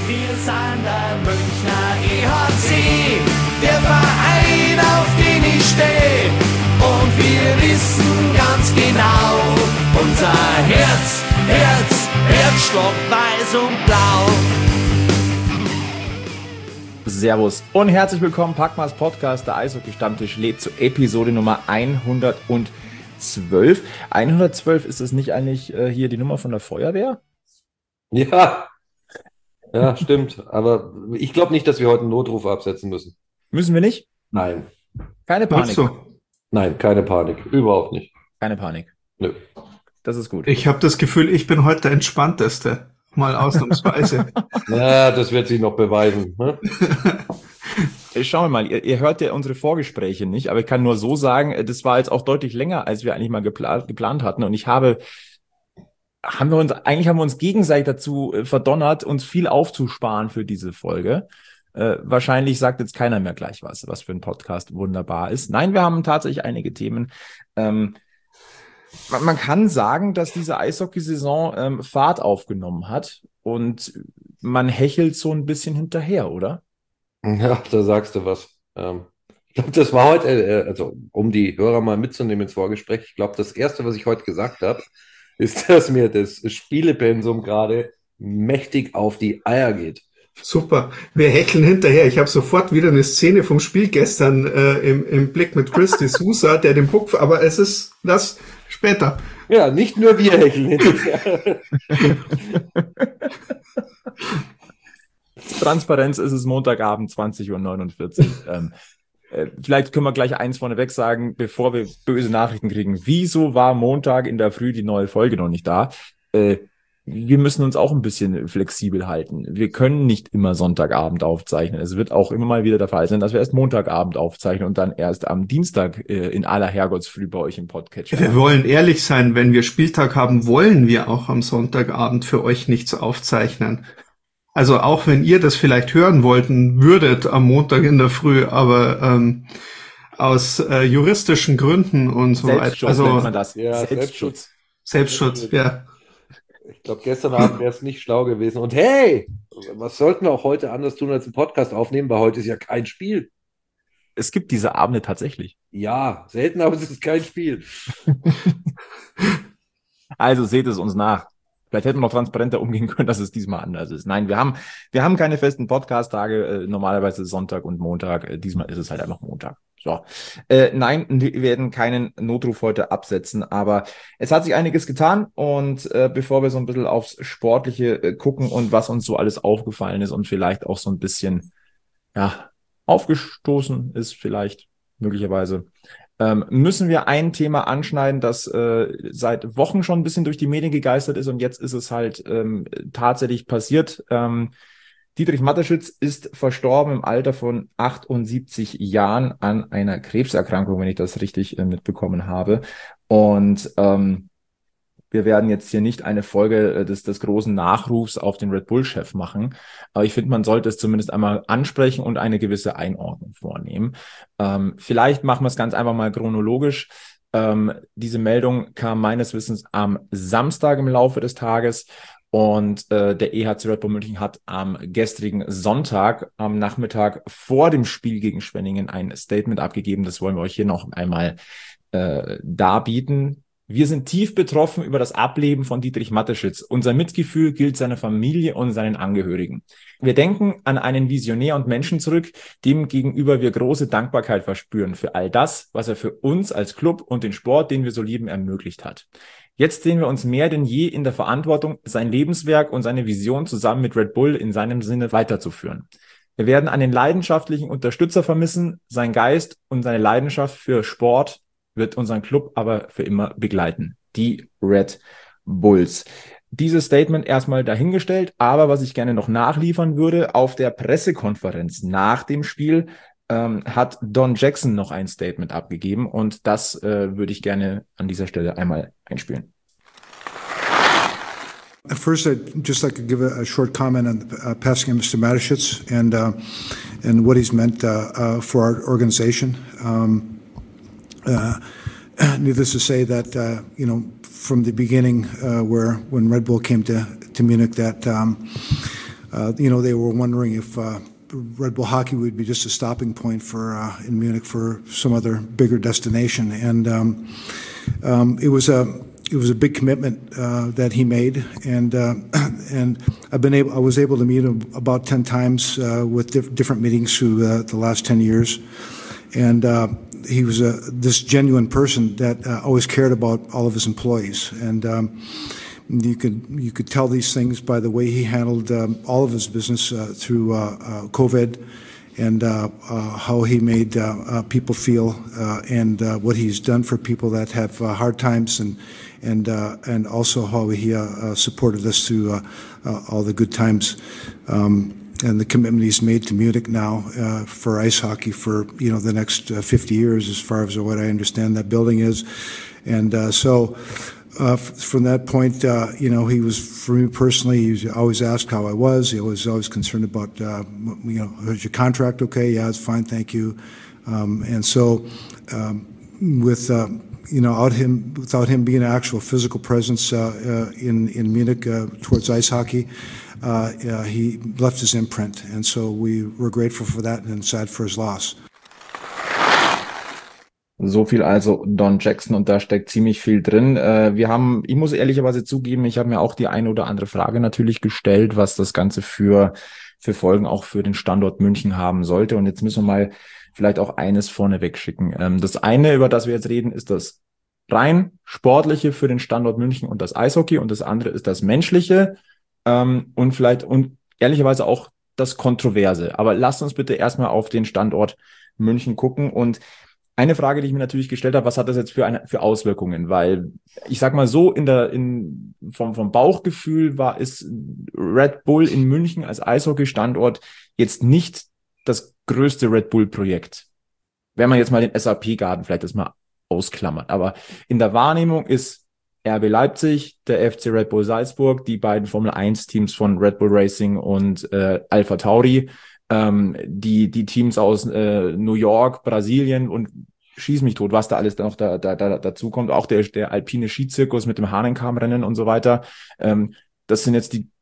Wir sind der Münchner EHC, der Verein, auf den ich stehe. Und wir wissen ganz genau, unser Herzstock weiß und blau. Servus und herzlich willkommen, Packmas Podcast, der Eishockey-Stammtisch lädt zu Episode Nummer 112. 112, ist es nicht eigentlich hier die Nummer von der Feuerwehr? Ja, stimmt. Aber ich glaube nicht, dass wir heute einen Notruf absetzen müssen. Müssen wir nicht? Nein. Keine Panik. Nein, keine Panik. Überhaupt nicht. Keine Panik. Nö. Das ist gut. Ich habe das Gefühl, ich bin heute der Entspannteste. Mal ausnahmsweise. Na, das wird sich noch beweisen. Ne? Schauen wir mal, ihr hört ja unsere Vorgespräche nicht, aber ich kann nur so sagen, das war jetzt auch deutlich länger, als wir eigentlich mal geplant hatten. Und haben wir uns gegenseitig dazu verdonnert, uns viel aufzusparen für diese Folge. Wahrscheinlich sagt jetzt keiner mehr gleich was für ein Podcast wunderbar ist. Nein, wir haben tatsächlich einige Themen. Man kann sagen, dass diese Eishockeysaison Fahrt aufgenommen hat und man hechelt so ein bisschen hinterher, oder? Ja, da sagst du was. Ich glaube, das war heute, also um die Hörer mal mitzunehmen ins Vorgespräch, ich glaube, das Erste, was ich heute gesagt habe, ist, dass mir das Spielepensum gerade mächtig auf die Eier geht. Super, wir hecheln hinterher. Ich habe sofort wieder eine Szene vom Spiel gestern im Blick mit Chris D'Souza, der den Puck, aber es ist das später. Ja, nicht nur wir hecheln hinterher. Transparenz, ist es Montagabend 20:49 Uhr. Vielleicht können wir gleich eins vorneweg sagen, bevor wir böse Nachrichten kriegen. Wieso war Montag in der Früh die neue Folge noch nicht da? Wir müssen uns auch ein bisschen flexibel halten. Wir können nicht immer Sonntagabend aufzeichnen. Es wird auch immer mal wieder der Fall sein, dass wir erst Montagabend aufzeichnen und dann erst am Dienstag in aller Herrgottsfrüh bei euch im Podcatcher. Wir wollen ehrlich sein, wenn wir Spieltag haben, wollen wir auch am Sonntagabend für euch nichts aufzeichnen. Also auch wenn ihr das vielleicht hören würdet am Montag in der Früh, aber aus juristischen Gründen und so weiter. Selbstschutz nennt man das. Ja, Selbstschutz, ja. Ich glaube, gestern Abend wäre es nicht schlau gewesen. Und hey, was sollten wir auch heute anders tun als einen Podcast aufnehmen, weil heute ist ja kein Spiel. Es gibt diese Abende tatsächlich. Ja, selten, aber es ist kein Spiel. Also seht es uns nach. Vielleicht hätten wir noch transparenter umgehen können, dass es diesmal anders ist. Nein, wir haben keine festen Podcast-Tage, normalerweise Sonntag und Montag. Diesmal ist es halt einfach Montag. So. Nein, wir werden keinen Notruf heute absetzen, aber es hat sich einiges getan und bevor wir so ein bisschen aufs Sportliche gucken und was uns so alles aufgefallen ist und vielleicht auch so ein bisschen aufgestoßen ist vielleicht möglicherweise, müssen wir ein Thema anschneiden, das seit Wochen schon ein bisschen durch die Medien gegeistert ist und jetzt ist es halt tatsächlich passiert. Dietrich Mateschitz ist verstorben im Alter von 78 Jahren an einer Krebserkrankung, wenn ich das richtig mitbekommen habe. Und wir werden jetzt hier nicht eine Folge des großen Nachrufs auf den Red Bull-Chef machen, aber ich finde, man sollte es zumindest einmal ansprechen und eine gewisse Einordnung vornehmen. Vielleicht machen wir es ganz einfach mal chronologisch. Diese Meldung kam meines Wissens am Samstag im Laufe des Tages und der EHC Red Bull München hat am gestrigen Sonntag am Nachmittag vor dem Spiel gegen Schwenningen ein Statement abgegeben. Das wollen wir euch hier noch einmal darbieten. Wir sind tief betroffen über das Ableben von Dietrich Mateschitz. Unser Mitgefühl gilt seiner Familie und seinen Angehörigen. Wir denken an einen Visionär und Menschen zurück, dem gegenüber wir große Dankbarkeit verspüren für all das, was er für uns als Club und den Sport, den wir so lieben, ermöglicht hat. Jetzt sehen wir uns mehr denn je in der Verantwortung, sein Lebenswerk und seine Vision zusammen mit Red Bull in seinem Sinne weiterzuführen. Wir werden einen leidenschaftlichen Unterstützer vermissen. Sein Geist und seine Leidenschaft für Sport wird unseren Club aber für immer begleiten. Die Red Bulls. Dieses Statement erstmal dahingestellt, aber was ich gerne noch nachliefern würde, auf der Pressekonferenz nach dem Spiel hat Don Jackson noch ein Statement abgegeben und das würde ich gerne an dieser Stelle einmal einspielen. First, I'd just like to give a short comment on the passing of Mr. Mateschitz and what he's meant for our organization. Needless to say that, from the beginning, when Red Bull came to Munich, that they were wondering if Red Bull Hockey would be just a stopping point for in Munich for some other bigger destination, and it was a big commitment that he made, and I was able to meet him about 10 times with different meetings through the last 10 years, and he was this genuine person that always cared about all of his employees, and you could tell these things by the way he handled all of his business through COVID, and how he made people feel, and what he's done for people that have hard times, and also how he supported us through all the good times, and the commitment he's made to Munich now for ice hockey for the next 50 years, as far as what I understand that building is, and so. From that point, he was, for me personally, he always asked how I was. He was always concerned about, is your contract okay? Yeah, it's fine, thank you. And so, without him being an actual physical presence in Munich towards ice hockey, he left his imprint. And so we were grateful for that and sad for his loss. So viel also Don Jackson, und da steckt ziemlich viel drin. Ich muss ehrlicherweise zugeben, ich habe mir auch die eine oder andere Frage natürlich gestellt, was das Ganze für Folgen auch für den Standort München haben sollte. Und jetzt müssen wir mal vielleicht auch eines vorneweg schicken. Das eine, über das wir jetzt reden, ist das rein Sportliche für den Standort München und das Eishockey, und das andere ist das Menschliche und ehrlicherweise auch das Kontroverse. Aber lasst uns bitte erstmal auf den Standort München gucken. Und eine Frage, die ich mir natürlich gestellt habe: Was hat das jetzt für Auswirkungen? Weil ich sag mal so, vom Bauchgefühl ist Red Bull in München als Eishockey-Standort jetzt nicht das größte Red Bull-Projekt. Wenn man jetzt mal den SAP-Garten vielleicht das mal ausklammert. Aber in der Wahrnehmung ist RB Leipzig, der FC Red Bull Salzburg, die beiden Formel-1-Teams von Red Bull Racing und Alpha Tauri, die Teams aus New York, Brasilien und schieß mich tot, was da alles noch dazu kommt, auch der alpine Skizirkus mit dem Hahnenkammrennen und so weiter. Das sind jetzt die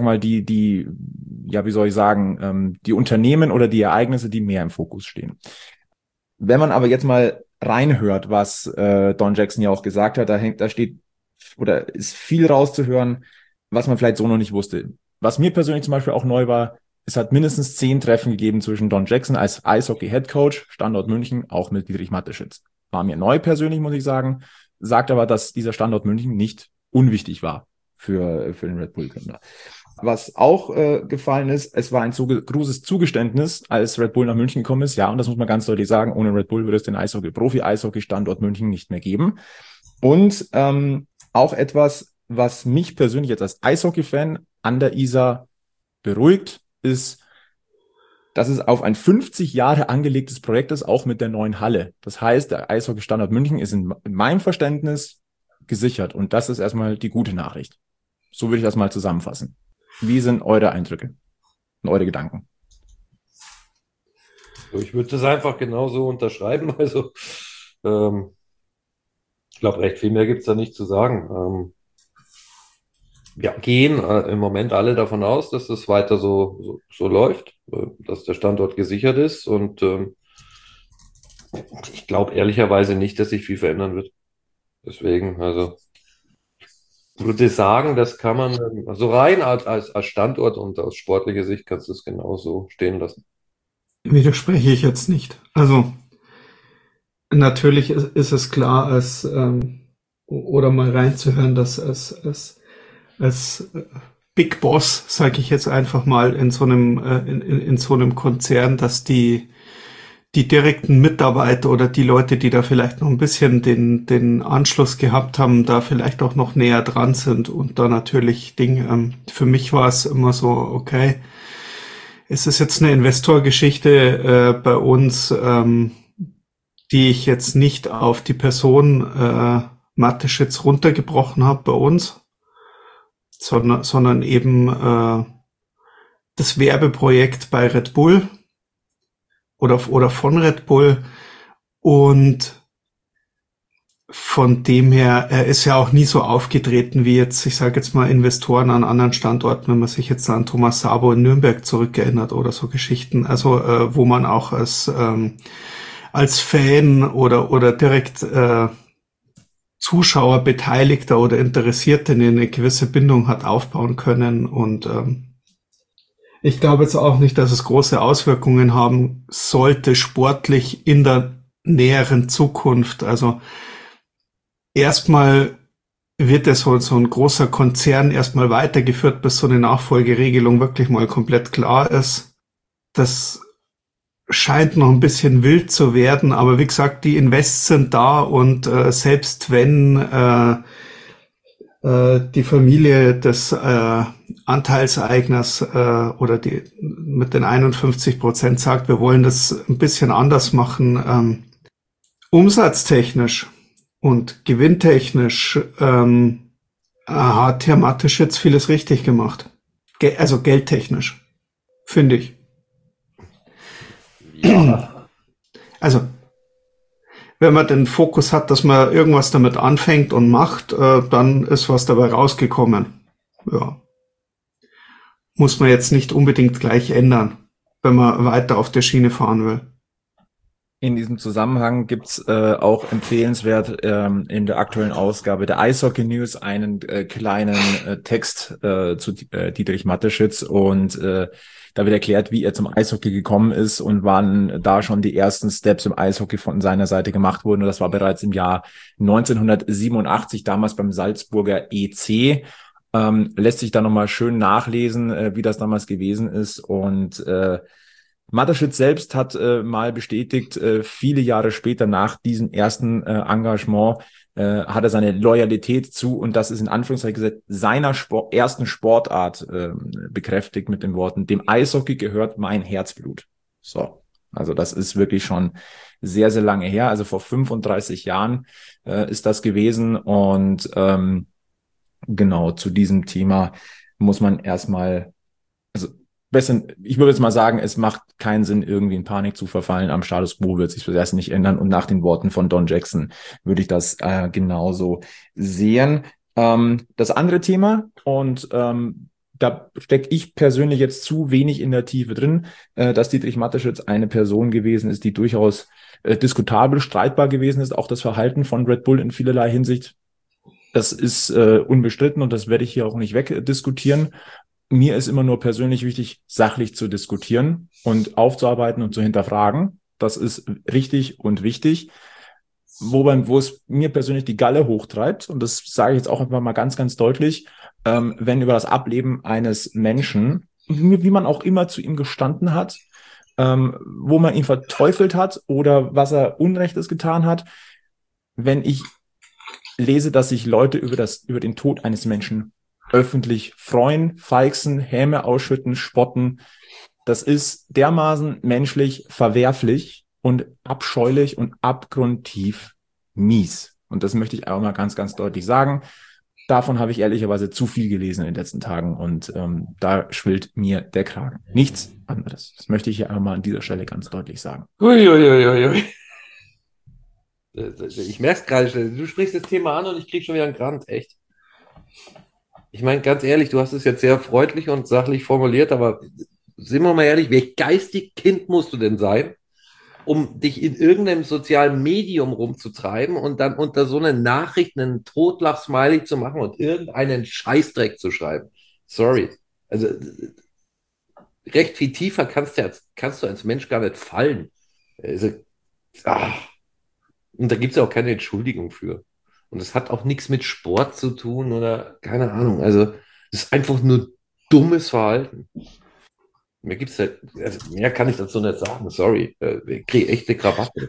Unternehmen oder die Ereignisse, die mehr im Fokus stehen. Wenn man aber jetzt mal reinhört, was Don Jackson ja auch gesagt hat, da steht oder ist viel rauszuhören, was man vielleicht so noch nicht wusste. Was mir persönlich zum Beispiel auch neu war: Es hat mindestens 10 Treffen gegeben zwischen Don Jackson als Eishockey-Headcoach, Standort München, auch mit Dietrich Mateschitz. War mir neu persönlich, muss ich sagen, sagt aber, dass dieser Standort München nicht unwichtig war für den Red Bull-Gründer. Was auch gefallen ist, es war ein großes Zugeständnis, als Red Bull nach München gekommen ist. Ja, und das muss man ganz deutlich sagen, ohne Red Bull würde es den Profi-Eishockey-Standort München nicht mehr geben. Und auch etwas, was mich persönlich jetzt als Eishockey-Fan an der Isar beruhigt, ist, dass es auf ein 50 Jahre angelegtes Projekt ist, auch mit der neuen Halle. Das heißt, der Eishockey-Standort München ist in meinem Verständnis gesichert. Und das ist erstmal die gute Nachricht. So würde ich das mal zusammenfassen. Wie sind eure Eindrücke und eure Gedanken? Ich würde das einfach genauso unterschreiben. Also, ich glaube, recht viel mehr gibt es da nicht zu sagen. Wir gehen im Moment alle davon aus, dass das weiter so läuft, dass der Standort gesichert ist, und ich glaube ehrlicherweise nicht, dass sich viel verändern wird. Deswegen, also ich würde sagen, das kann man, also rein als Standort und aus sportlicher Sicht kannst du es genauso stehen lassen. Widerspreche ich jetzt nicht. Also natürlich ist es klar, oder mal reinzuhören, dass als Big Boss, sage ich jetzt einfach mal, in so einem Konzern, dass die direkten Mitarbeiter oder die Leute, die da vielleicht noch ein bisschen den Anschluss gehabt haben, da vielleicht auch noch näher dran sind, und da natürlich für mich war es immer so, okay, es ist jetzt eine Investorgeschichte bei uns, die ich jetzt nicht auf die Person Mateschitz runtergebrochen habe bei uns, sondern eben das Werbeprojekt bei Red Bull oder von Red Bull. Und von dem her, er ist ja auch nie so aufgetreten wie jetzt, ich sage jetzt mal, Investoren an anderen Standorten, wenn man sich jetzt an Thomas Sabo in Nürnberg zurückerinnert oder so Geschichten, also wo man auch als Fan oder direkt Zuschauer, Beteiligter oder Interessierte eine gewisse Bindung hat aufbauen können. Und ich glaube jetzt auch nicht, dass es große Auswirkungen haben sollte, sportlich in der näheren Zukunft. Also erstmal wird es so ein großer Konzern erstmal weitergeführt, bis so eine Nachfolgeregelung wirklich mal komplett klar ist. Das scheint noch ein bisschen wild zu werden, aber wie gesagt, die Invests sind da und selbst wenn die Familie des Anteilseigners oder die mit den 51% sagt, wir wollen das ein bisschen anders machen, umsatztechnisch und gewinntechnisch hat Herr Mateschitz vieles richtig gemacht. Also geldtechnisch, finde ich. Ja. Also, wenn man den Fokus hat, dass man irgendwas damit anfängt und macht, dann ist was dabei rausgekommen. Ja. Muss man jetzt nicht unbedingt gleich ändern, wenn man weiter auf der Schiene fahren will. In diesem Zusammenhang gibt's auch empfehlenswert in der aktuellen Ausgabe der Eishockey News einen kleinen Text zu Dietrich Mateschitz und da wird erklärt, wie er zum Eishockey gekommen ist und wann da schon die ersten Steps im Eishockey von seiner Seite gemacht wurden. Und das war bereits im Jahr 1987, damals beim Salzburger EC. Lässt sich da nochmal schön nachlesen, wie das damals gewesen ist. Und Mateschitz selbst hat mal bestätigt, viele Jahre später nach diesem ersten Engagement hat er seine Loyalität zu, und das ist in Anführungszeichen gesagt, seiner ersten Sportart bekräftigt mit den Worten: Dem Eishockey gehört mein Herzblut. So, also das ist wirklich schon sehr, sehr lange her. Also vor 35 Jahren ist das gewesen, und genau zu diesem Thema muss man erstmal, also ich würde jetzt mal sagen, es macht keinen Sinn, irgendwie in Panik zu verfallen. Am Status quo wird sich das erst nicht ändern. Und nach den Worten von Don Jackson würde ich das genauso sehen. Das andere Thema, und da stecke ich persönlich jetzt zu wenig in der Tiefe drin, dass Dietrich Mateschitz eine Person gewesen ist, die durchaus diskutabel, streitbar gewesen ist. Auch das Verhalten von Red Bull in vielerlei Hinsicht, das ist unbestritten, und das werde ich hier auch nicht wegdiskutieren. Mir ist immer nur persönlich wichtig, sachlich zu diskutieren und aufzuarbeiten und zu hinterfragen. Das ist richtig und wichtig. Wo es mir persönlich die Galle hochtreibt, und das sage ich jetzt auch einfach mal ganz, ganz deutlich, wenn über das Ableben eines Menschen, wie man auch immer zu ihm gestanden hat, wo man ihn verteufelt hat oder was er Unrechtes getan hat, wenn ich lese, dass sich Leute über den Tod eines Menschen öffentlich freuen, feixen, Häme ausschütten, spotten. Das ist dermaßen menschlich verwerflich und abscheulich und abgrundtief mies. Und das möchte ich auch mal ganz, ganz deutlich sagen. Davon habe ich ehrlicherweise zu viel gelesen in den letzten Tagen, und da schwillt mir der Kragen. Nichts anderes. Das möchte ich hier einmal an dieser Stelle ganz deutlich sagen. Uiuiuiui. Ich merke es gerade, du sprichst das Thema an und ich kriege schon wieder einen Grant, echt. Ich meine, ganz ehrlich, du hast es jetzt sehr freundlich und sachlich formuliert, aber sind wir mal ehrlich, welch geistig Kind musst du denn sein, um dich in irgendeinem sozialen Medium rumzutreiben und dann unter so einer Nachricht einen Totlach-Smiley zu machen und irgendeinen Scheißdreck zu schreiben? Sorry. Also recht viel tiefer kannst du als Mensch gar nicht fallen. Also, Und da gibt es ja auch keine Entschuldigung für. Und das hat auch nichts mit Sport zu tun oder keine Ahnung. Also, das ist einfach nur dummes Verhalten. Mehr gibt's halt, also mehr kann ich dazu nicht sagen. Sorry. Ich kriege echte Krawatte.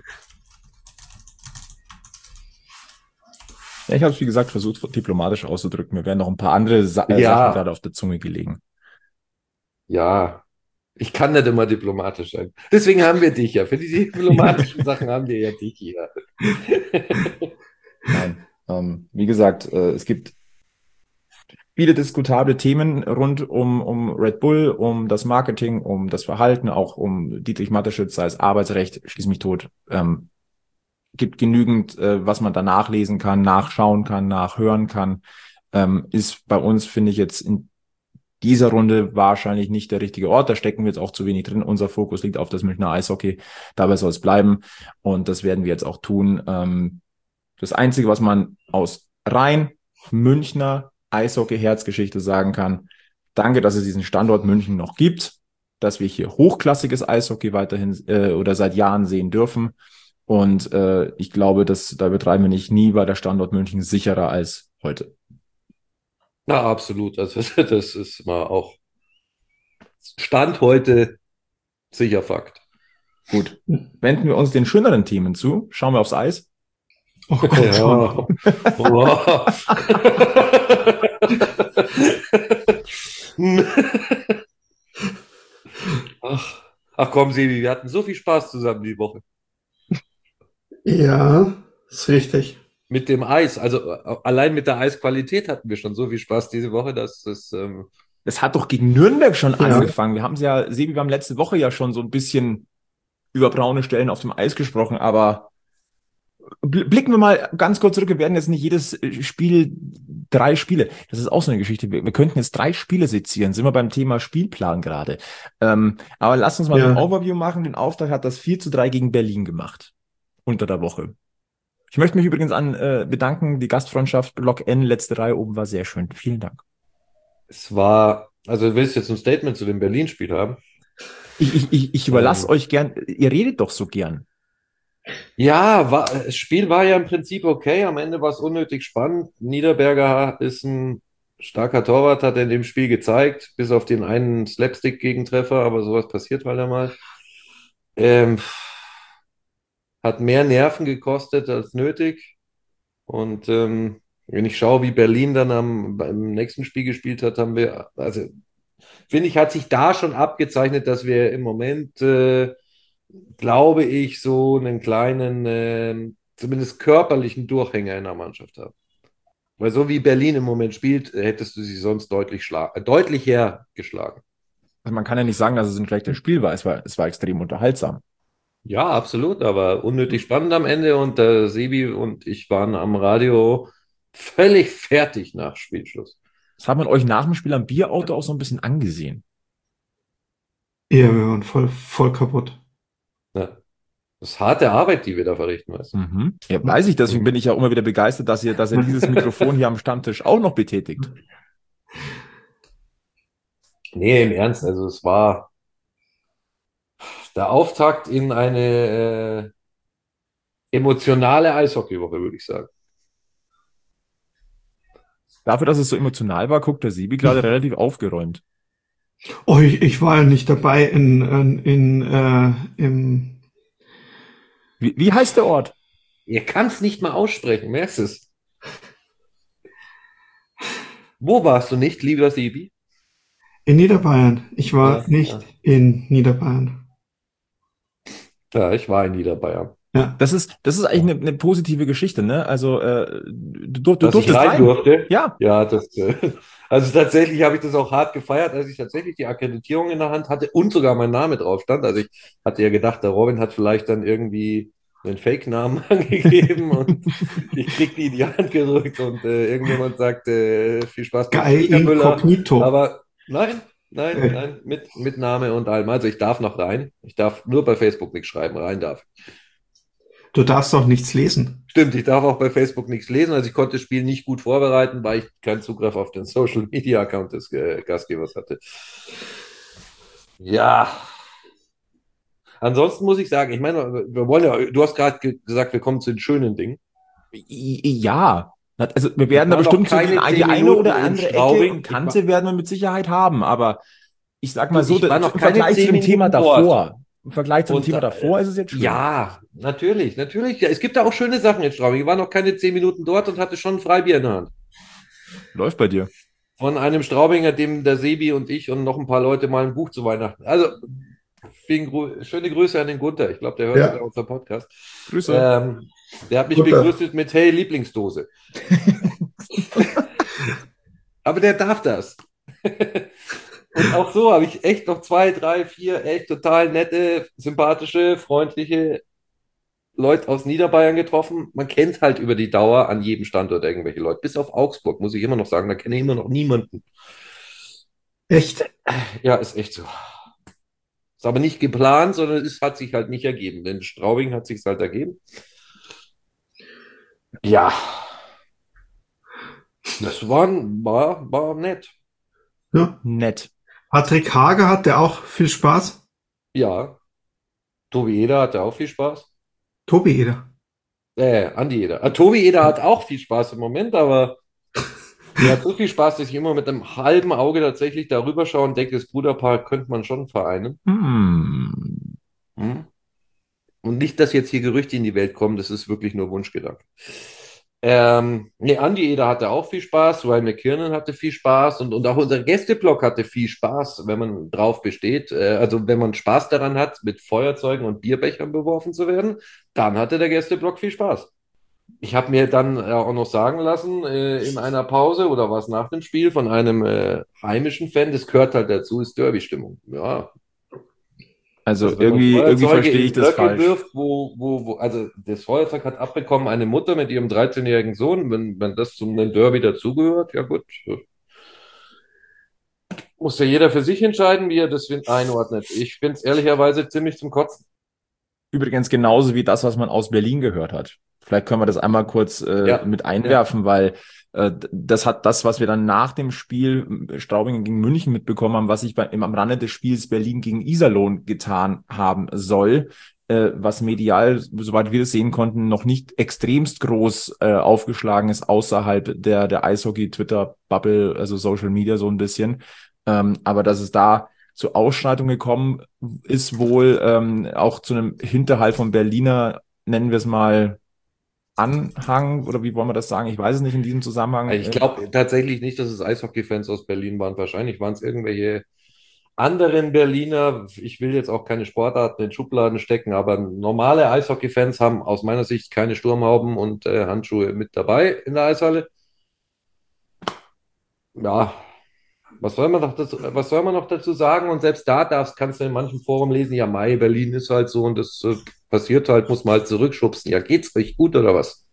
Ja, ich habe es, wie gesagt, versucht, diplomatisch auszudrücken. Mir wären noch ein paar andere Sachen gerade auf der Zunge gelegen. Ja, ich kann nicht immer diplomatisch sein. Deswegen haben wir dich ja. Für die diplomatischen Sachen haben wir ja dich hier. Nein, wie gesagt, es gibt viele diskutable Themen rund um Red Bull, um das Marketing, um das Verhalten, auch um Dietrich Mateschitz, sei es Arbeitsrecht, schieß mich tot. gibt genügend, was man da nachlesen kann, nachschauen kann, nachhören kann. Ist bei uns, finde ich, jetzt in dieser Runde wahrscheinlich nicht der richtige Ort. Da stecken wir jetzt auch zu wenig drin. Unser Fokus liegt auf das Münchner Eishockey. Dabei soll es bleiben. Und das werden wir jetzt auch tun. Das Einzige, was man aus rein Münchner Eishockey-Herzgeschichte sagen kann, danke, dass es diesen Standort München noch gibt, dass wir hier hochklassiges Eishockey weiterhin oder seit Jahren sehen dürfen. Und ich glaube, da betreiben wir nicht nie, war der Standort München sicherer als heute. Na, absolut. Also das ist mal auch Stand heute sicher Fakt. Gut. Wenden wir uns den schöneren Themen zu. Schauen wir aufs Eis. Oh Gott, schon. Wow. Ach komm, Sebi, wir hatten so viel Spaß zusammen die Woche. Ja, ist richtig. Mit dem Eis, also allein mit der Eisqualität hatten wir schon so viel Spaß diese Woche, dass das. Das hat doch gegen Nürnberg schon angefangen. Wir haben es ja, Sebi, wir haben letzte Woche ja schon so ein bisschen über braune Stellen auf dem Eis gesprochen, aber blicken wir mal ganz kurz zurück. Wir werden jetzt nicht jedes Spiel 3 Spiele. Das ist auch so eine Geschichte. Wir könnten jetzt 3 Spiele sezieren. Sind wir beim Thema Spielplan gerade. Aber lasst uns mal ein Overview machen. Den Auftakt hat das 4:3 gegen Berlin gemacht. Unter der Woche. Ich möchte mich übrigens bedanken. Die Gastfreundschaft Block N, letzte Reihe oben, war sehr schön. Vielen Dank. Es war, also du willst jetzt ein Statement zu dem Berlin-Spiel haben? Ich überlasse euch gern. Ihr redet doch so gern. Ja, das Spiel war ja im Prinzip okay. Am Ende war es unnötig spannend. Niederberger ist ein starker Torwart, hat er in dem Spiel gezeigt, bis auf den einen Slapstick-Gegentreffer, aber sowas passiert halt einmal. Hat mehr Nerven gekostet als nötig. Und wenn ich schaue, wie Berlin dann beim nächsten Spiel gespielt hat, haben wir, also finde ich, hat sich da schon abgezeichnet, dass wir im Moment, glaube ich, so einen kleinen, zumindest körperlichen Durchhänger in der Mannschaft haben. Weil so wie Berlin im Moment spielt, hättest du sie sonst deutlicher geschlagen. Also man kann ja nicht sagen, dass es ein schlechtes Spiel war. Es war extrem unterhaltsam. Ja, absolut, aber unnötig spannend am Ende und Sebi und ich waren am Radio völlig fertig nach Spielschluss. Das hat man euch nach dem Spiel am Bierauto auch so ein bisschen angesehen. Ja, wir waren voll kaputt. Ja. Das ist harte Arbeit, die wir da verrichten, weißt du? Mhm. Ja, weiß ich, deswegen bin ich ja immer wieder begeistert, dass ihr dieses Mikrofon hier am Stammtisch auch noch betätigt. Nee, im Ernst, also es war der Auftakt in eine emotionale Eishockeywoche, würde ich sagen. Dafür, dass es so emotional war, guckt der Sebi gerade relativ aufgeräumt. Oh, ich war ja nicht dabei im Wie heißt der Ort? Ihr kann es nicht mal aussprechen, merkst du es? Wo warst du nicht, lieber Sebi? in Niederbayern. Ich war nicht in Niederbayern. Ja, ich war in Niederbayern. Ja. Das ist eigentlich eine positive Geschichte, ne? Also du Dass ich durftest rein durfte? Ja. Ja, also tatsächlich habe ich das auch hart gefeiert, als ich tatsächlich die Akkreditierung in der Hand hatte und sogar mein Name drauf stand. Also ich hatte ja gedacht, der Robin hat vielleicht dann irgendwie einen Fake-Namen angegeben und ich krieg die in die Hand gedrückt und irgendjemand sagt, viel Spaß Geil, inkognito. Aber nein, mit Name und allem. Also ich darf noch rein. Ich darf nur bei Facebook nichts schreiben, rein darf ich. Du darfst auch nichts lesen. Stimmt, ich darf auch bei Facebook nichts lesen. Also ich konnte das Spiel nicht gut vorbereiten, weil ich keinen Zugriff auf den Social Media Account des Gastgebers hatte. Ja. Ansonsten muss ich sagen, ich meine, du hast gerade gesagt, wir kommen zu den schönen Dingen. Ja. Also wir werden da bestimmt so die eine oder andere Ecke und Kante werden wir mit Sicherheit haben, aber ich sag mal so, im Vergleich zu dem Thema davor. Im Vergleich zum Thema davor ist es jetzt schön. Ja, natürlich. Ja, es gibt da auch schöne Sachen in Straubing. Ich war noch keine 10 Minuten dort und hatte schon ein Freibier in der Hand. Läuft bei dir. Von einem Straubinger, dem der Sebi und ich und noch ein paar Leute mal ein Buch zu Weihnachten. Also, schöne Grüße an den Gunther. Ich glaube, der hört sogar unseren Podcast. Grüße. Der hat mich begrüßt mit Hey, Lieblingsdose. Aber der darf das. Und auch so habe ich echt noch 2, 3, 4 echt total nette, sympathische, freundliche Leute aus Niederbayern getroffen. Man kennt halt über die Dauer an jedem Standort irgendwelche Leute. Bis auf Augsburg, muss ich immer noch sagen, da kenne ich immer noch niemanden. Echt? Ja, ist echt so. Ist aber nicht geplant, sondern es hat sich halt nicht ergeben. Denn in Straubing hat sich halt ergeben. Ja, das war nett. Ja. Nett. Patrick Hager hatte auch viel Spaß. Ja, Tobi Eder hatte auch viel Spaß. Tobi Eder. Andi Eder. Tobi Eder hat auch viel Spaß im Moment, aber der hat so viel Spaß, dass ich immer mit einem halben Auge tatsächlich darüber schaue und denke, das Bruderpaar könnte man schon vereinen. Hm. Hm? Und nicht, dass jetzt hier Gerüchte in die Welt kommen, das ist wirklich nur Wunschgedanke. Nee, Andi Eder hatte auch viel Spaß, Ryan McKiernan hatte viel Spaß und auch unser Gästeblock hatte viel Spaß, wenn man drauf besteht. Also wenn man Spaß daran hat, mit Feuerzeugen und Bierbechern beworfen zu werden, dann hatte der Gästeblock viel Spaß. Ich habe mir dann auch noch sagen lassen, in einer Pause oder was nach dem Spiel von einem heimischen Fan, das gehört halt dazu, ist Derby-Stimmung. Ja, Also also wenn man irgendwie Feuerzeuge verstehe in ich das Blöcke falsch. wirft, also das Feuerzeug hat abbekommen eine Mutter mit ihrem 13-jährigen Sohn, wenn das zum Derby dazugehört, ja gut, muss ja jeder für sich entscheiden, wie er das einordnet. Ich finde es ehrlicherweise ziemlich zum Kotzen. Übrigens genauso wie das, was man aus Berlin gehört hat. Vielleicht können wir das einmal kurz Ja, mit ja. einwerfen, weil das hat das, was wir dann nach dem Spiel Straubing gegen München mitbekommen haben, was sich am Rande des Spiels Berlin gegen Iserlohn getan haben soll, was medial, soweit wir das sehen konnten, noch nicht extremst groß aufgeschlagen ist außerhalb der Eishockey-Twitter-Bubble, also Social Media so ein bisschen. Aber dass es da zu Ausschreitungen gekommen ist, wohl auch zu einem Hinterhalt von Berliner, nennen wir es mal, Anhang, oder wie wollen wir das sagen? Ich weiß es nicht in diesem Zusammenhang. Also ich glaube tatsächlich nicht, dass es Eishockey-Fans aus Berlin waren. Wahrscheinlich waren es irgendwelche anderen Berliner. Ich will jetzt auch keine Sportarten in Schubladen stecken, aber normale Eishockey-Fans haben aus meiner Sicht keine Sturmhauben und Handschuhe mit dabei in der Eishalle. Ja, was soll man noch dazu sagen? Und selbst da kannst du in manchen Foren lesen, ja, Mai, Berlin ist halt so und das passiert halt, muss man halt zurückschubsen. Ja, geht's euch gut oder was?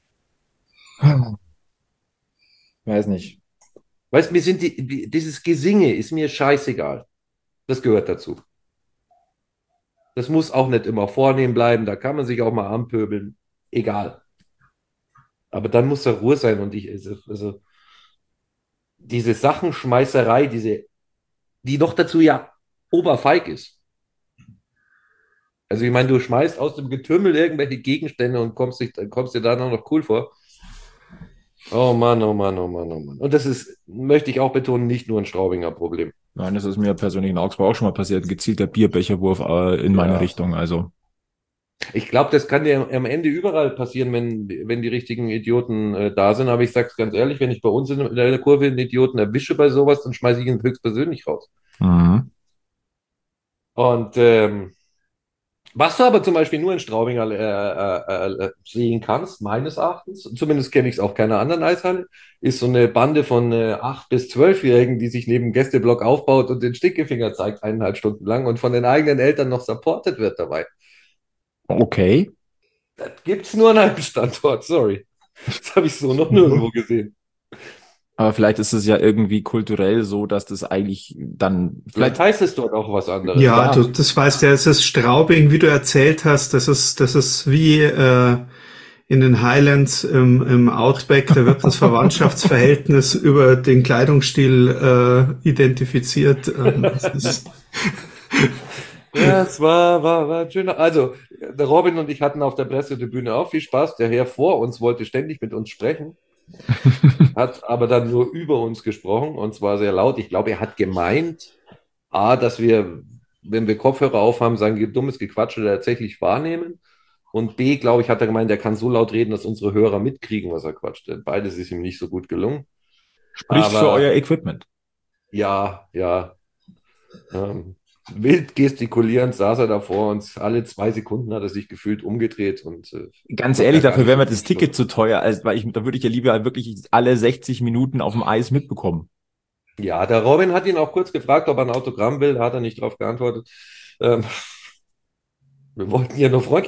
Weiß nicht. Weißt, mir sind dieses Gesinge ist mir scheißegal. Das gehört dazu. Das muss auch nicht immer vornehm bleiben, da kann man sich auch mal anpöbeln. Egal. Aber dann muss da Ruhe sein und also diese Sachenschmeißerei, die noch dazu ja oberfeig ist. Also ich meine, du schmeißt aus dem Getümmel irgendwelche Gegenstände und kommst dir dann auch noch cool vor. Oh Mann, oh Mann, oh Mann, oh Mann. Und das ist, möchte ich auch betonen, nicht nur ein Straubinger Problem. Nein, das ist mir persönlich in Augsburg auch schon mal passiert. Ein gezielter Bierbecherwurf in meine Ja. Richtung. Also Ich glaube, das kann dir am Ende überall passieren, wenn die richtigen Idioten da sind. Aber ich sage es ganz ehrlich, wenn ich bei uns in der Kurve einen Idioten erwische bei sowas, dann schmeiße ich ihn höchstpersönlich raus. mhm. Und was du aber zum Beispiel nur in Straubing sehen kannst, meines Erachtens, zumindest kenne ich es auf keiner anderen Eishalle, ist so eine Bande von 8- bis 12-Jährigen, die sich neben dem Gästeblock aufbaut und den Stinkefinger zeigt 1,5 Stunden lang und von den eigenen Eltern noch supported wird dabei. Okay. Das gibt's nur an einem Standort, sorry. Das habe ich so noch nirgendwo gesehen. Aber vielleicht ist es ja irgendwie kulturell so, dass das eigentlich dann Vielleicht heißt es dort auch was anderes. Ja, das weißt ja, es ist Straubing, wie du erzählt hast, das ist wie in den Highlands im Outback, da wird das Verwandtschaftsverhältnis über den Kleidungsstil identifiziert. Ja, es war ein schöner. Also, der Robin und ich hatten auf der Pressetribüne auch viel Spaß. Der Herr vor uns wollte ständig mit uns sprechen, hat aber dann nur über uns gesprochen und zwar sehr laut. Ich glaube, er hat gemeint, dass wir, wenn wir Kopfhörer aufhaben, sein dummes Gequatsche tatsächlich wahrnehmen. Und B, glaube ich, hat er gemeint, er kann so laut reden, dass unsere Hörer mitkriegen, was er quatscht. Beides ist ihm nicht so gut gelungen. spricht für euer Equipment. Ja. Wild gestikulierend saß er davor und alle 2 Sekunden hat er sich gefühlt umgedreht und Ganz ehrlich, dafür wäre mir das Ticket zu teuer, da würde ich ja lieber wirklich alle 60 Minuten auf dem Eis mitbekommen. Ja, der Robin hat ihn auch kurz gefragt, ob er ein Autogramm will, hat er nicht darauf geantwortet. Wir wollten ja nur freundlich sein.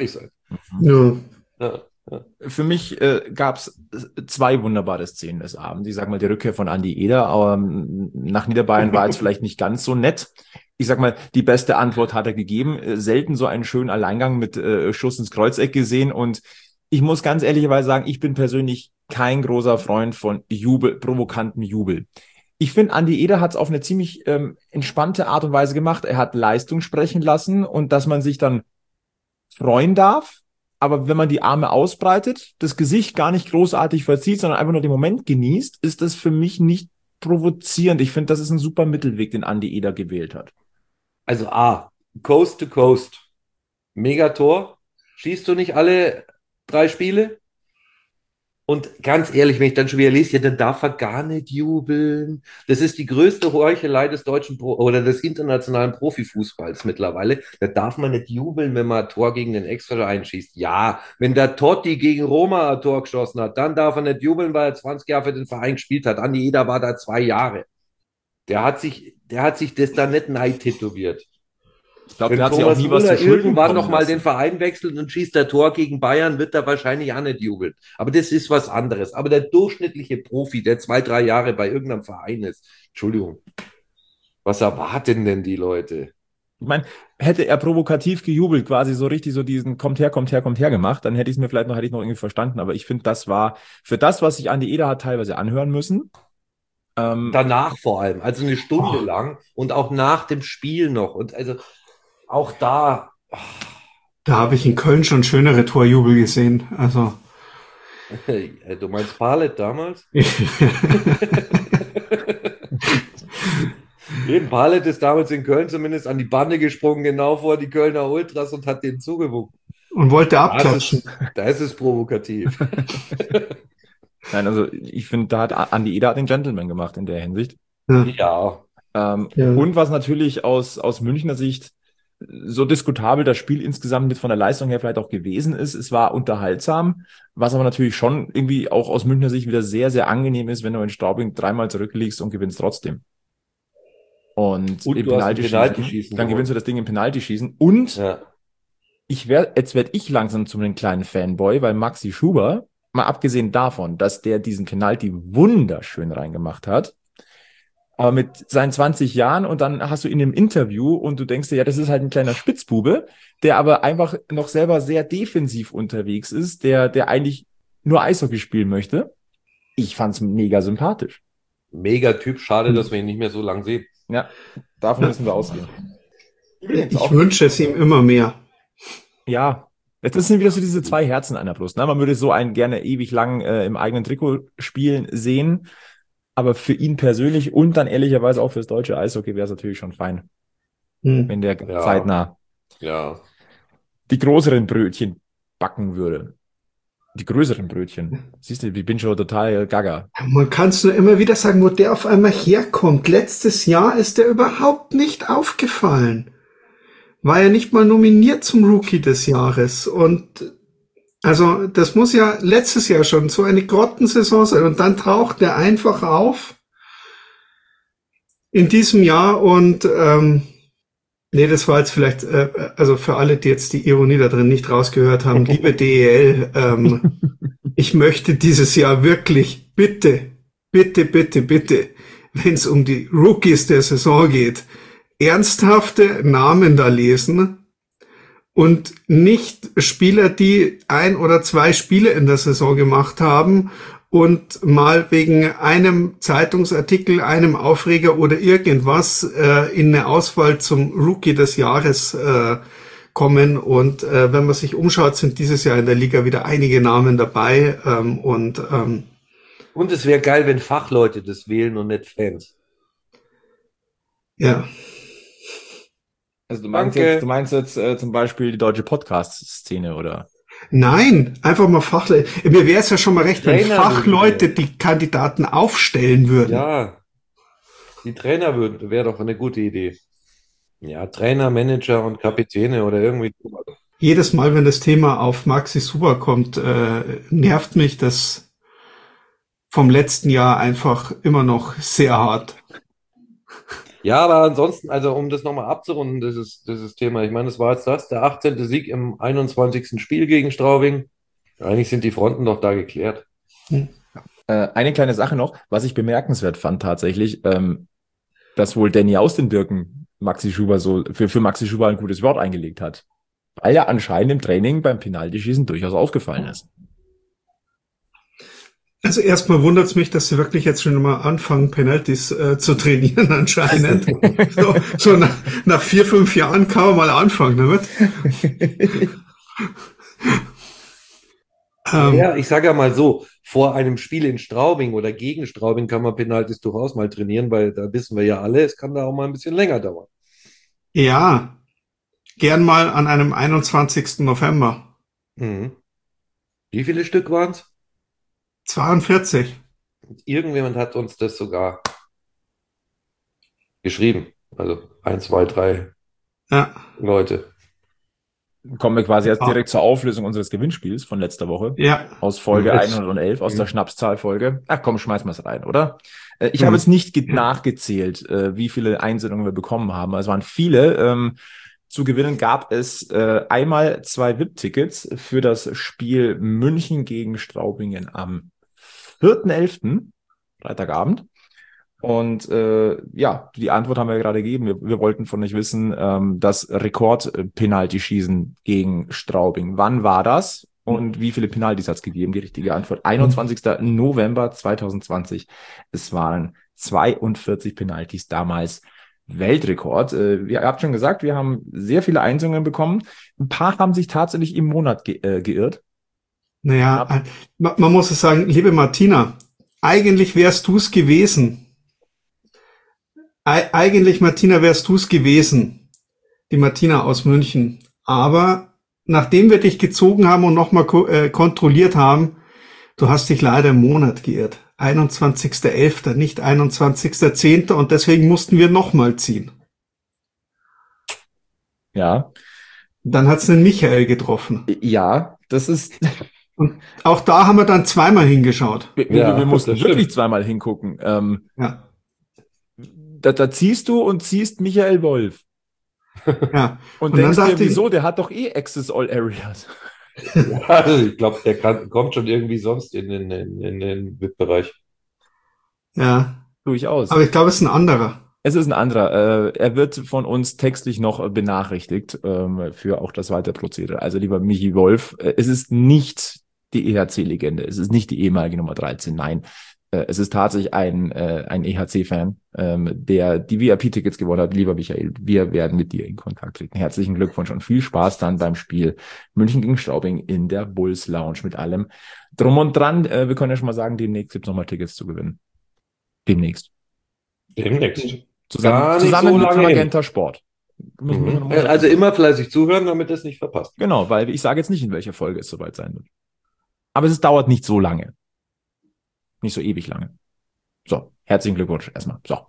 Ja. Ja, ja. Für mich gab es zwei wunderbare Szenen des Abends. Ich sag mal, die Rückkehr von Andi Eder, aber nach Niederbayern war jetzt vielleicht nicht ganz so nett. Ich sag mal, die beste Antwort hat er gegeben. Selten so einen schönen Alleingang mit Schuss ins Kreuzeck gesehen. Und ich muss ganz ehrlicherweise sagen, ich bin persönlich kein großer Freund von provokantem Jubel. Ich finde, Andi Eder hat es auf eine ziemlich entspannte Art und Weise gemacht. Er hat Leistung sprechen lassen und dass man sich dann freuen darf. Aber wenn man die Arme ausbreitet, das Gesicht gar nicht großartig verzieht, sondern einfach nur den Moment genießt, ist das für mich nicht provozierend. Ich finde, das ist ein super Mittelweg, den Andi Eder gewählt hat. Also Coast to Coast. Megator. Schießt du nicht alle 3 Spiele? Und ganz ehrlich, wenn ich dann schon wieder lese, ja, dann darf er gar nicht jubeln. Das ist die größte Heuchelei des oder des internationalen Profifußballs mittlerweile. Da darf man nicht jubeln, wenn man ein Tor gegen den Ex-Verein schießt. Ja, wenn der Totti gegen Roma ein Tor geschossen hat, dann darf er nicht jubeln, weil er 20 Jahre für den Verein gespielt hat. Andi Eder war da 2 Jahre. Der hat sich das da nicht neid tätowiert. Ich glaube, Wenn der hat sich auch Thomas nie was Müller zu Schulden irgendwann kommen noch mal lassen. den Verein wechselt und schießt der Tor gegen Bayern, wird er wahrscheinlich auch nicht jubeln. Aber das ist was anderes. Aber der durchschnittliche Profi, der 2, 3 Jahre bei irgendeinem Verein ist, Entschuldigung, was erwarten denn die Leute? Ich meine, hätte er provokativ gejubelt, quasi so richtig so diesen kommt her gemacht, dann hätte ich es mir hätte ich noch irgendwie verstanden. Aber ich finde, das war für das, was sich Andi Eder hat teilweise anhören müssen. Danach vor allem, also eine Stunde lang und auch nach dem Spiel noch. Und also auch da. Da habe ich in Köln schon schönere Torjubel gesehen. Also. Du meinst Palet damals? Eben, Palet ist damals in Köln zumindest an die Bande gesprungen, genau vor die Kölner Ultras und hat denen zugewunken. Und wollte abklatschen. Da ist es provokativ. Nein, also ich finde, da hat Andi Eder den Gentleman gemacht in der Hinsicht. Ja. Ja. Und was natürlich aus Münchner Sicht so diskutabel das Spiel insgesamt mit von der Leistung her vielleicht auch gewesen ist, es war unterhaltsam, was aber natürlich schon irgendwie auch aus Münchner Sicht wieder sehr, sehr angenehm ist, wenn du in Straubing 3-mal zurückliegst und gewinnst trotzdem. Und im Penaltyschießen, dann gewinnst du das Ding im Penaltyschießen. Und ja. jetzt werde ich langsam zu einem kleinen Fanboy, weil Maxi Schuber, mal abgesehen davon, dass der diesen Penalty wunderschön reingemacht hat, aber mit seinen 20 Jahren und dann hast du ihn im Interview und du denkst dir, ja, das ist halt ein kleiner Spitzbube, der aber einfach noch selber sehr defensiv unterwegs ist, der eigentlich nur Eishockey spielen möchte. Ich fand's mega sympathisch. Mega Typ, schade, dass wir ihn nicht mehr so lang sehen. Ja, davon müssen wir ausgehen. Ich wünsche es ihm immer mehr. Ja, das sind wieder so diese 2 Herzen einer Brust. Ne? Man würde so einen gerne ewig lang im eigenen Trikot spielen sehen. Aber für ihn persönlich und dann ehrlicherweise auch fürs deutsche Eishockey wäre es natürlich schon fein, wenn der zeitnah die größeren Brötchen backen würde. Die größeren Brötchen. Siehst du, ich bin schon total gaga. Man kann es nur immer wieder sagen, wo der auf einmal herkommt. Letztes Jahr ist der überhaupt nicht aufgefallen. War ja nicht mal nominiert zum Rookie des Jahres. Und also das muss ja letztes Jahr schon so eine Grottensaison sein. Und dann taucht der einfach auf in diesem Jahr. Und nee, das war jetzt vielleicht, also für alle, die jetzt die Ironie da drin nicht rausgehört haben, liebe DEL, ich möchte dieses Jahr wirklich bitte, wenn es um die Rookies der Saison geht, ernsthafte Namen da lesen und nicht Spieler, die 1 oder 2 Spiele in der Saison gemacht haben und mal wegen einem Zeitungsartikel, einem Aufreger oder irgendwas in eine Auswahl zum Rookie des Jahres kommen. Und wenn man sich umschaut, sind dieses Jahr in der Liga wieder einige Namen dabei. Und es wäre geil, wenn Fachleute das wählen und nicht Fans. Ja. Also du meinst jetzt zum Beispiel die deutsche Podcast-Szene, oder? Nein, einfach mal Fachleute. Mir wäre es ja schon mal recht, wenn Fachleute die Kandidaten aufstellen würden. Ja, die Trainer wäre doch eine gute Idee. Ja, Trainer, Manager und Kapitäne oder irgendwie. Jedes Mal, wenn das Thema auf Maxi Suber kommt, nervt mich das vom letzten Jahr einfach immer noch sehr hart. Ja, aber ansonsten, also um das nochmal abzurunden, dieses Thema. Ich meine, das war jetzt der 18. Sieg im 21. Spiel gegen Straubing. Eigentlich sind die Fronten doch da geklärt. Eine kleine Sache noch, was ich bemerkenswert fand tatsächlich, dass wohl Danny aus den Birken Maxi Schuber für Maxi Schuber ein gutes Wort eingelegt hat. Weil er anscheinend im Training beim Penaltyschießen durchaus aufgefallen ist. Also erstmal wundert es mich, dass sie wirklich jetzt schon mal anfangen, Penalties zu trainieren anscheinend. so nach 4, 5 Jahren kann man mal anfangen damit. Ja, ich sage ja mal so, vor einem Spiel in Straubing oder gegen Straubing kann man Penalties durchaus mal trainieren, weil da wissen wir ja alle, es kann da auch mal ein bisschen länger dauern. Ja, gern mal an einem 21. November. Mhm. Wie viele Stück waren es? 42. Irgendjemand hat uns das sogar geschrieben. Also 1, 2, 3 Ja. Leute. Kommen wir quasi jetzt direkt zur Auflösung unseres Gewinnspiels von letzter Woche. Ja. Aus Folge Jetzt. 111, aus der Schnapszahlfolge. Ach komm, schmeißen wir es rein, oder? Ich habe jetzt nicht nachgezählt, wie viele Einsendungen wir bekommen haben. Es waren viele. Zu gewinnen gab es einmal 2 VIP-Tickets für das Spiel München gegen Straubingen am 4.11., Freitagabend. Und ja, die Antwort haben wir ja gerade gegeben. Wir wollten von euch wissen, das Rekord-Penalty-Schießen gegen Straubing. Wann war das? Und wie viele Penaltys hat es gegeben? Die richtige Antwort: 21. November 2020. Es waren 42 Penaltys damals. Weltrekord. Ihr habt schon gesagt, wir haben sehr viele Einsendungen bekommen. Ein paar haben sich tatsächlich im Monat geirrt. Naja, man muss es sagen, liebe Martina, eigentlich wärst du es gewesen. Eigentlich, Martina, wärst du es gewesen. Die Martina aus München. Aber nachdem wir dich gezogen haben und nochmal kontrolliert haben, du hast dich leider im Monat geirrt. 21.11., nicht 21.10. und deswegen mussten wir nochmal ziehen. Ja. Dann hat's den Michael getroffen. Ja, das ist... Und auch da haben wir dann zweimal hingeschaut. Wir mussten wirklich zweimal hingucken. Ja. Da ziehst du und ziehst Michael Wolf. Ja. Und denkst dir, wieso? Der hat doch Access All Areas. Ja, also ich glaube, der kommt schon irgendwie sonst in den VIP-Bereich. Ja. Durchaus. Aber ich glaube, es ist ein anderer. Es ist ein anderer. Er wird von uns textlich noch benachrichtigt für auch das weitere Prozedere. Also lieber Michi Wolf, es ist nicht die EHC-Legende. Es ist nicht die ehemalige Nummer 13. Nein, es ist tatsächlich ein EHC-Fan, der die VIP-Tickets gewonnen hat. Lieber Michael, wir werden mit dir in Kontakt treten. Herzlichen Glückwunsch und viel Spaß dann beim Spiel München gegen Straubing in der Bulls Lounge mit allem drum und dran. Wir können ja schon mal sagen, demnächst gibt es nochmal Tickets zu gewinnen. Demnächst. Zusammen mit Magenta Sport. Also immer fleißig zuhören, damit das nicht verpasst. Genau, weil ich sage jetzt nicht, in welcher Folge es soweit sein wird. Aber es dauert nicht so lange. Nicht so ewig lange. So, herzlichen Glückwunsch erstmal. So.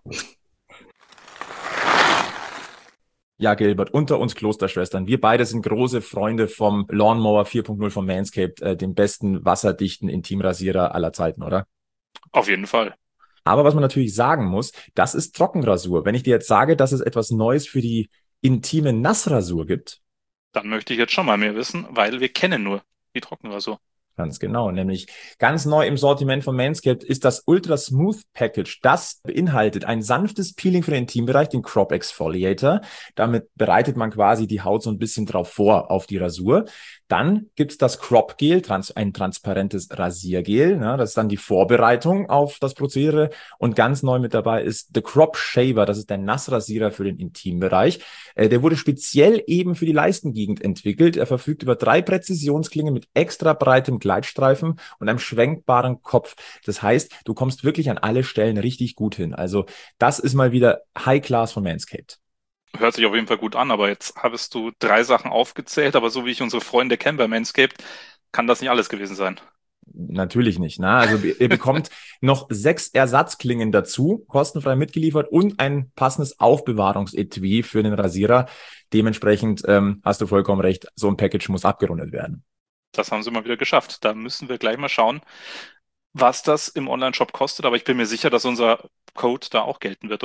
Ja, Gilbert, unter uns Klosterschwestern. Wir beide sind große Freunde vom Lawnmower 4.0 von Manscaped, dem besten wasserdichten Intimrasierer aller Zeiten, oder? Auf jeden Fall. Aber was man natürlich sagen muss, das ist Trockenrasur. Wenn ich dir jetzt sage, dass es etwas Neues für die intime Nassrasur gibt, dann möchte ich jetzt schon mal mehr wissen, weil wir kennen nur die Trockenrasur. Ganz genau, nämlich ganz neu im Sortiment von Manscaped ist das Ultra Smooth Package. Das beinhaltet ein sanftes Peeling für den Intimbereich, den Crop Exfoliator. Damit bereitet man quasi die Haut so ein bisschen drauf vor auf die Rasur. Dann gibt's das Crop Gel, ein transparentes Rasiergel. Ne? Das ist dann die Vorbereitung auf das Prozedere. Und ganz neu mit dabei ist The Crop Shaver. Das ist der Nassrasierer für den Intimbereich. Der wurde speziell eben für die Leistengegend entwickelt. Er verfügt über 3 Präzisionsklingen mit extra breitem Gleitstreifen und einem schwenkbaren Kopf. Das heißt, du kommst wirklich an alle Stellen richtig gut hin. Also das ist mal wieder High Class von Manscaped. Hört sich auf jeden Fall gut an, aber jetzt hast du 3 Sachen aufgezählt, aber so wie ich unsere Freunde kenne bei Manscaped, kann das nicht alles gewesen sein. Natürlich nicht. Ne? Also ihr bekommt noch 6 Ersatzklingen dazu, kostenfrei mitgeliefert und ein passendes Aufbewahrungsetui für den Rasierer. Dementsprechend hast du vollkommen recht, so ein Package muss abgerundet werden. Das haben sie mal wieder geschafft. Da müssen wir gleich mal schauen, was das im Online-Shop kostet. Aber ich bin mir sicher, dass unser Code da auch gelten wird, oder?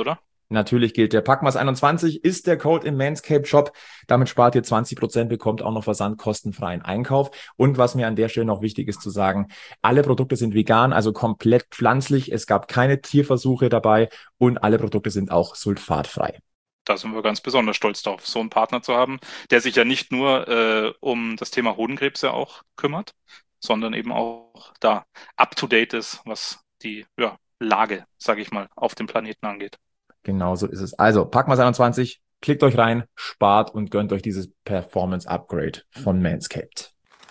Natürlich gilt der Packmas21 ist der Code im Manscaped Shop. Damit spart ihr 20%, bekommt auch noch versandkostenfreien Einkauf. Und was mir an der Stelle noch wichtig ist zu sagen, alle Produkte sind vegan, also komplett pflanzlich. Es gab keine Tierversuche dabei und alle Produkte sind auch sulfatfrei. Da sind wir ganz besonders stolz drauf, so einen Partner zu haben, der sich ja nicht nur um das Thema Hodenkrebs ja auch kümmert, sondern eben auch da up-to-date ist, was die Lage, sage ich mal, auf dem Planeten angeht. Genau so ist es. Also, Packmas21, klickt euch rein, spart und gönnt euch dieses Performance-Upgrade von Manscaped.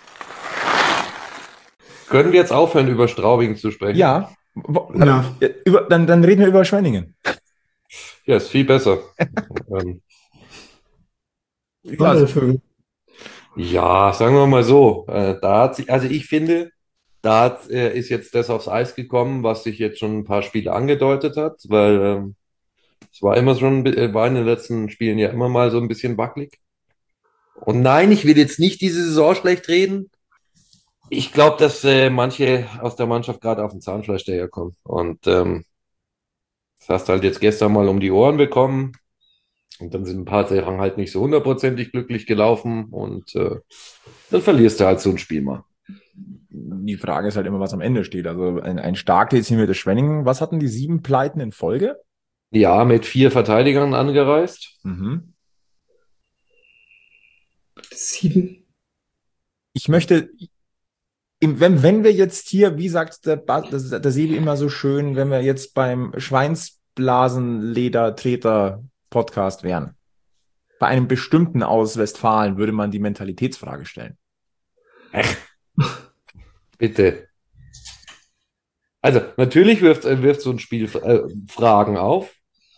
Können wir jetzt aufhören, über Straubing zu sprechen? Ja. Dann reden wir über Schwenningen. Ja, ist viel besser. Ja, sagen wir mal so. Ich finde, ist jetzt das aufs Eis gekommen, was sich jetzt schon ein paar Spiele angedeutet hat, weil es war war in den letzten Spielen ja immer mal so ein bisschen wackelig. Und nein, ich will jetzt nicht diese Saison schlecht reden. Ich glaube, dass manche aus der Mannschaft gerade auf den Zahnfleisch daherkommen. Und das hast du halt jetzt gestern mal um die Ohren bekommen. Und dann sind ein paar Sachen halt nicht so 100%ig glücklich gelaufen. Und dann verlierst du halt so ein Spiel mal. Die Frage ist halt immer, was am Ende steht. Also ein stark dezimiertes Schwenningen. Was hatten die 7 Pleiten in Folge? Ja, mit 4 Verteidigern angereist. 7. Ich möchte, wenn wir jetzt hier, wie sagt der Sebi immer so schön, wenn wir jetzt beim Schweinsblasenledertreter-Podcast wären, bei einem bestimmten aus Westfalen würde man die Mentalitätsfrage stellen. Bitte. Also, natürlich wirft so ein Spiel Fragen auf.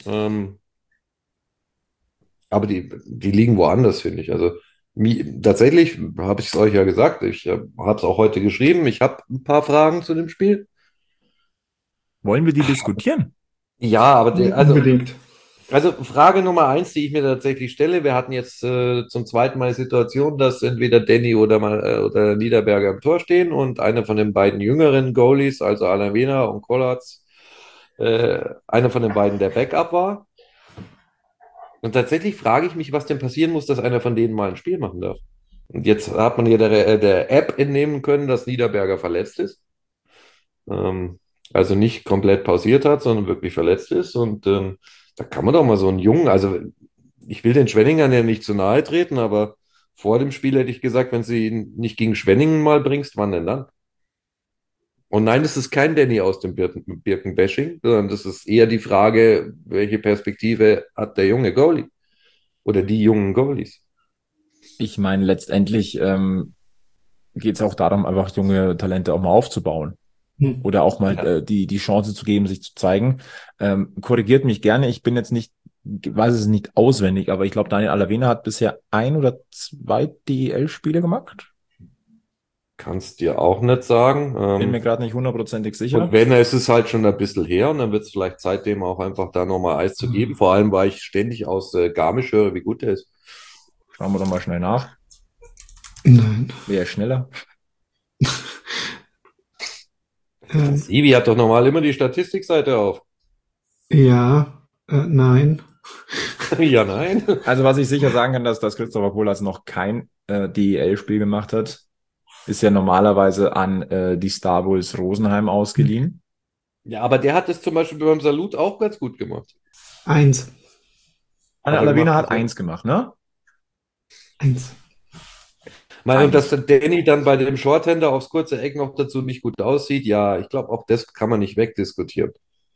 Aber die liegen woanders, finde ich. Also, tatsächlich habe ich es euch ja gesagt. Ich habe es auch heute geschrieben. Ich habe ein paar Fragen zu dem Spiel. Wollen wir die diskutieren? Ja, aber unbedingt. Also Frage Nummer 1, die ich mir tatsächlich stelle, wir hatten jetzt zum zweiten Mal die Situation, dass entweder Danny oder Niederberger im Tor stehen und einer von den beiden jüngeren Goalies, also Alavena und Kollatz, einer von den beiden der Backup war. Und tatsächlich frage ich mich, was denn passieren muss, dass einer von denen mal ein Spiel machen darf. Und jetzt hat man ja der App entnehmen können, dass Niederberger verletzt ist. Also nicht komplett pausiert hat, sondern wirklich verletzt ist. Und da kann man doch mal so einen Jungen, also ich will den Schwenningern ja nicht zu nahe treten, aber vor dem Spiel hätte ich gesagt, wenn sie ihn nicht gegen Schwenningen mal bringst, wann denn dann? Und nein, das ist kein Danny aus dem Birkenbashing, sondern das ist eher die Frage, welche Perspektive hat der junge Goalie oder die jungen Goalies? Ich meine, letztendlich geht es auch darum, einfach junge Talente auch mal aufzubauen. Oder auch mal die Chance zu geben, sich zu zeigen. Korrigiert mich gerne, ich bin jetzt nicht, weiß es nicht auswendig, aber ich glaube, Daniel Alavena hat bisher 1 oder 2 DEL-Spiele gemacht. Kannst dir auch nicht sagen. Bin mir gerade nicht 100%ig sicher. Und wenn, ist es halt schon ein bisschen her und dann wird es vielleicht Zeit, dem auch einfach da nochmal Eis zu geben. Vor allem, weil ich ständig aus Garmisch höre, wie gut der ist. Schauen wir doch mal schnell nach. Nein. Wer ist schneller? Sivi hat doch normal immer die Statistikseite auf. Ja, nein. Ja, nein. Also was ich sicher sagen kann, dass Christopher Kohlers noch kein DEL-Spiel gemacht hat, ist ja normalerweise an die Star Bulls Rosenheim ausgeliehen. Ja, aber der hat es zum Beispiel beim Salut auch ganz gut gemacht. 1. Alavena hat 1 gemacht, ne? 1. Und dass der Danny dann bei dem Shorthander aufs kurze Eck noch dazu nicht gut aussieht, ja, ich glaube, auch das kann man nicht wegdiskutieren.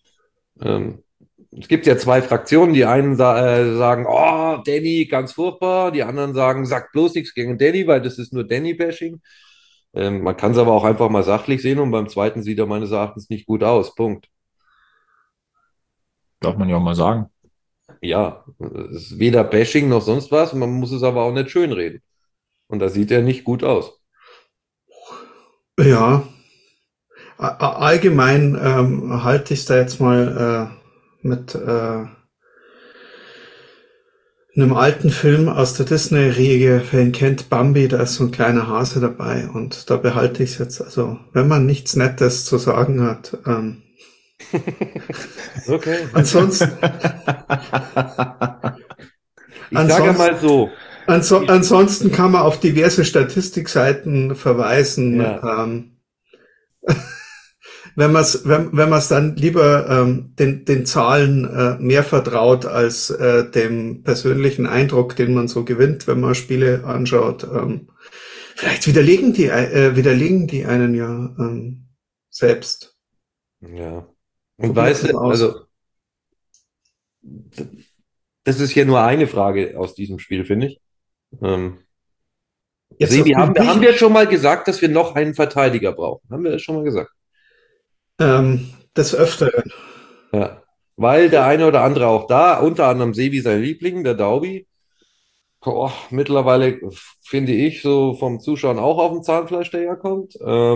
Es gibt ja 2 Fraktionen, die einen sagen, oh, Danny, ganz furchtbar, die anderen sagen, sag bloß nichts gegen Danny, weil das ist nur Danny-Bashing. Man kann es aber auch einfach mal sachlich sehen und beim zweiten sieht er meines Erachtens nicht gut aus, Punkt. Darf man ja auch mal sagen. Ja, es ist weder Bashing noch sonst was, man muss es aber auch nicht schönreden. Und da sieht er nicht gut aus. Ja, allgemein halte ich es da jetzt mal mit einem alten Film aus der Disney-Riege. Wer ihn kennt, Bambi, da ist so ein kleiner Hase dabei und da behalte ich es jetzt. Also, wenn man nichts Nettes zu sagen hat, Okay. Ansonsten, Ich sage mal so. ansonsten kann man auf diverse Statistikseiten verweisen. Ja. Wenn man es dann lieber den Zahlen mehr vertraut als dem persönlichen Eindruck, den man so gewinnt, wenn man Spiele anschaut. Vielleicht widerlegen die einen ja selbst. Ja. Und weißt du, also das ist ja nur eine Frage aus diesem Spiel, finde ich. Sebi, haben wir schon mal gesagt, dass wir noch einen Verteidiger brauchen? Haben wir das schon mal gesagt? Des Öfteren. Ja. Weil der eine oder andere auch da, unter anderem Sebi sein Liebling, der Daubi, mittlerweile finde ich so vom Zuschauen auch auf dem Zahnfleisch daherkommt.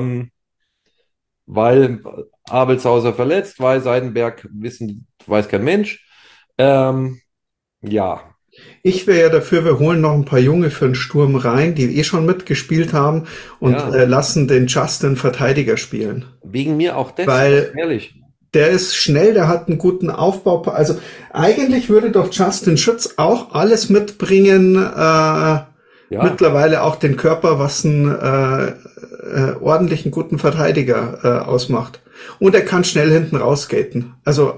Weil Abelshauser verletzt, weil Seidenberg weiß kein Mensch. Ja. Ich wäre ja dafür, wir holen noch ein paar Junge für den Sturm rein, die schon mitgespielt haben und lassen den Justin Verteidiger spielen. Wegen mir auch das, weil ehrlich. Der ist schnell, der hat einen guten Aufbau. Also eigentlich würde doch Justin Schütz auch alles mitbringen, mittlerweile auch den Körper, was einen ordentlichen guten Verteidiger ausmacht. Und er kann schnell hinten rausskaten. Also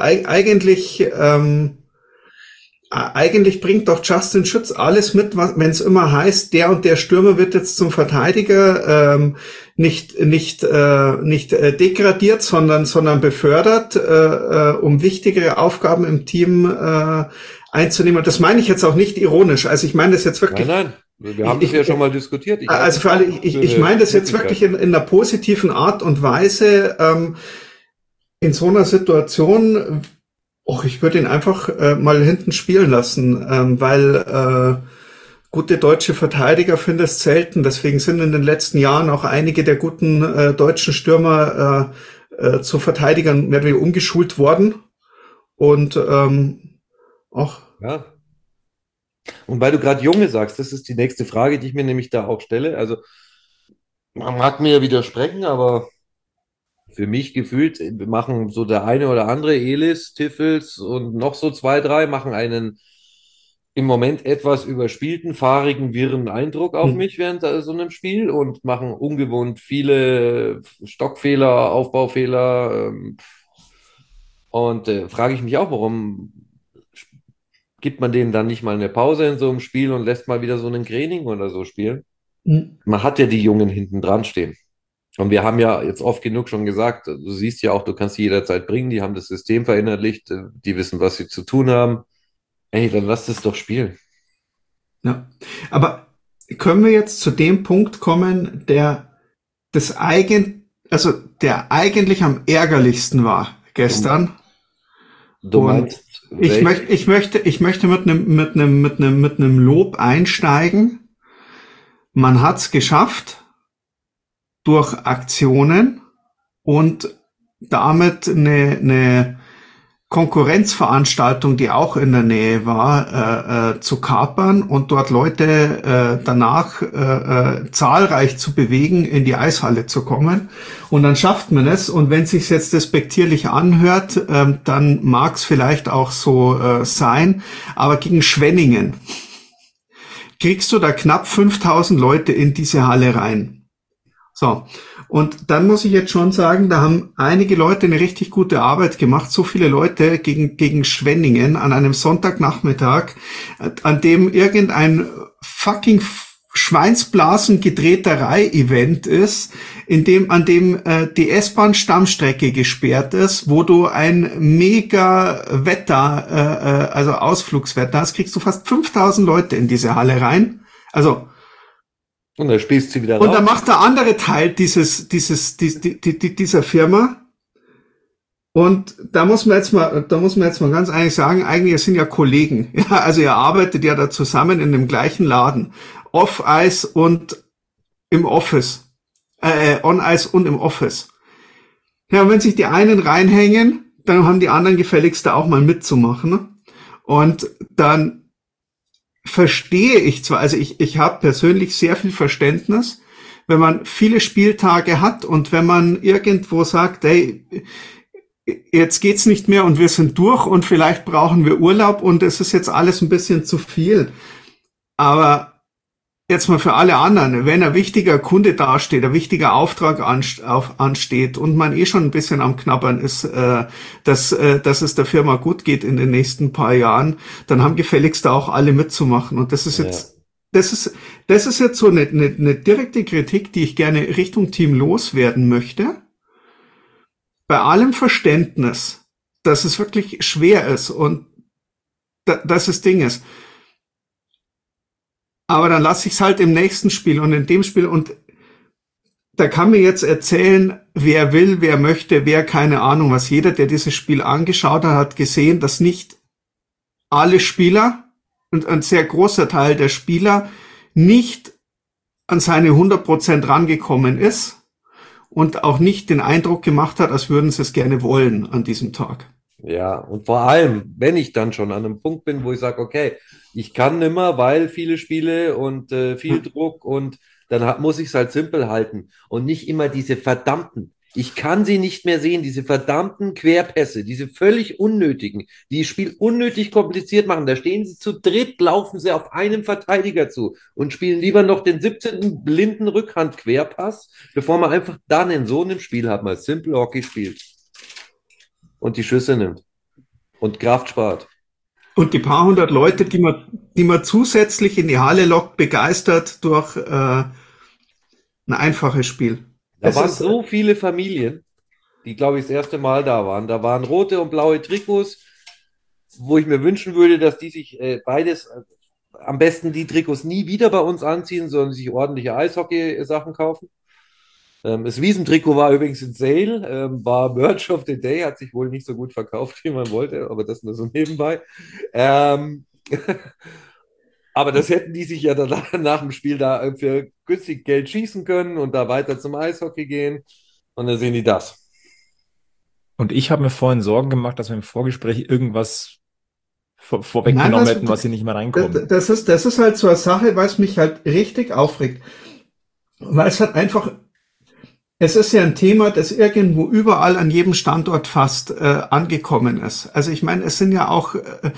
eigentlich bringt doch Justin Schütz alles mit, wenn es immer heißt, der und der Stürmer wird jetzt zum Verteidiger, nicht degradiert, sondern befördert, um wichtigere Aufgaben im Team einzunehmen. Und das meine ich jetzt auch nicht ironisch. Also ich meine das jetzt wirklich. Nein. Wir haben das ja schon mal diskutiert. Also für alle, ich meine das jetzt wirklich in einer positiven Art und Weise. In so einer Situation. Ich würde ihn einfach mal hinten spielen lassen, weil gute deutsche Verteidiger findest selten. Deswegen sind in den letzten Jahren auch einige der guten deutschen Stürmer zu Verteidigern mehr oder weniger umgeschult worden. Und Ja. Und weil du gerade Junge sagst, das ist die nächste Frage, die ich mir nämlich da auch stelle. Also man mag mir ja widersprechen, aber für mich gefühlt machen so der eine oder andere, Elis, Tiffels und noch so 2, 3, machen einen im Moment etwas überspielten, fahrigen, wirren Eindruck auf mich während so einem Spiel und machen ungewohnt viele Stockfehler, Aufbaufehler. Und frage ich mich auch, warum gibt man denen dann nicht mal eine Pause in so einem Spiel und lässt mal wieder so einen Training oder so spielen? Man hat ja die Jungen hinten dran stehen. Und wir haben ja jetzt oft genug schon gesagt, du siehst ja auch, du kannst sie jederzeit bringen, die haben das System verinnerlicht, die wissen, was sie zu tun haben. Ey, dann lass das doch spielen. Ja, aber können wir jetzt zu dem Punkt kommen, der eigentlich am ärgerlichsten war gestern? Du meinst, ich möchte mit einem Lob einsteigen. Man hat's geschafft, durch Aktionen und damit eine Konkurrenzveranstaltung, die auch in der Nähe war, zu kapern und dort Leute danach zahlreich zu bewegen, in die Eishalle zu kommen. Und dann schafft man es. Und wenn es sich jetzt despektierlich anhört, dann mag es vielleicht auch so sein. Aber gegen Schwenningen kriegst du da knapp 5000 Leute in diese Halle rein. So, und dann muss ich jetzt schon sagen, da haben einige Leute eine richtig gute Arbeit gemacht. So viele Leute gegen Schwenningen an einem Sonntagnachmittag, an dem irgendein fucking Schweinsblasen-Gedrehterei-Event ist, an dem die S-Bahn-Stammstrecke gesperrt ist, wo du ein mega Wetter, also Ausflugswetter hast, kriegst du fast 5000 Leute in diese Halle rein. Also und dann spielst du wieder raus. Und dann macht der andere Teil dieser Firma. Und da muss man jetzt mal ganz ehrlich sagen, eigentlich, es sind ja Kollegen. Ja, also ihr arbeitet ja da zusammen in dem gleichen Laden. Off-Ice und im Office. On-Ice und im Office. Ja, und wenn sich die einen reinhängen, dann haben die anderen gefälligst da auch mal mitzumachen. Ne? Und dann verstehe ich zwar, also ich habe persönlich sehr viel Verständnis, wenn man viele Spieltage hat und wenn man irgendwo sagt, hey, jetzt geht's nicht mehr und wir sind durch und vielleicht brauchen wir Urlaub und es ist jetzt alles ein bisschen zu viel. Aber jetzt mal für alle anderen, wenn ein wichtiger Kunde dasteht, ein wichtiger Auftrag ansteht und man schon ein bisschen am Knabbern ist, dass es der Firma gut geht in den nächsten paar Jahren, dann haben gefälligst da auch alle mitzumachen. Und das ist jetzt, das ist jetzt so eine direkte Kritik, die ich gerne Richtung Team loswerden möchte. Bei allem Verständnis, dass es wirklich schwer ist und dass es Ding ist. Aber dann lasse ich es halt im nächsten Spiel und in dem Spiel und da kann mir jetzt erzählen, wer will, wer möchte, wer keine Ahnung was. Jeder, der dieses Spiel angeschaut hat, hat gesehen, dass nicht alle Spieler und ein sehr großer Teil der Spieler nicht an seine 100% rangekommen ist und auch nicht den Eindruck gemacht hat, als würden sie es gerne wollen an diesem Tag. Ja, und vor allem, wenn ich dann schon an einem Punkt bin, wo ich sage, okay, ich kann nimmer, weil viele Spiele und viel Druck und dann muss ich es halt simpel halten und nicht immer diese verdammten, ich kann sie nicht mehr sehen, diese verdammten Querpässe, diese völlig unnötigen, die das Spiel unnötig kompliziert machen. Da stehen sie zu dritt, laufen sie auf einem Verteidiger zu und spielen lieber noch den 17. blinden Rückhand-Querpass, bevor man einfach dann in so einem Spiel hat, mal Simple Hockey spielt und die Schüsse nimmt und Kraft spart. Und die paar hundert Leute, die man zusätzlich in die Halle lockt, begeistert durch ein einfaches Spiel. Da waren so viele Familien, die, glaube ich, das erste Mal da waren. Da waren rote und blaue Trikots, wo ich mir wünschen würde, dass die sich beides, am besten die Trikots nie wieder bei uns anziehen, sondern sich ordentliche Eishockey-Sachen kaufen. Das Wiesentrikot war übrigens in Sale, war Merch of the Day, hat sich wohl nicht so gut verkauft, wie man wollte, aber das nur so nebenbei. Aber das hätten die sich ja dann nach dem Spiel da für günstig Geld schießen können und da weiter zum Eishockey gehen. Und dann sehen die das. Und ich habe mir vorhin Sorgen gemacht, dass wir im Vorgespräch irgendwas vorweggenommen hätten, was hier nicht mehr reinkommt. Das ist halt so eine Sache, weil es mich halt richtig aufregt. Weil es halt einfach, es ist ja ein Thema, das irgendwo überall an jedem Standort fast angekommen ist. Also ich meine, es sind ja auch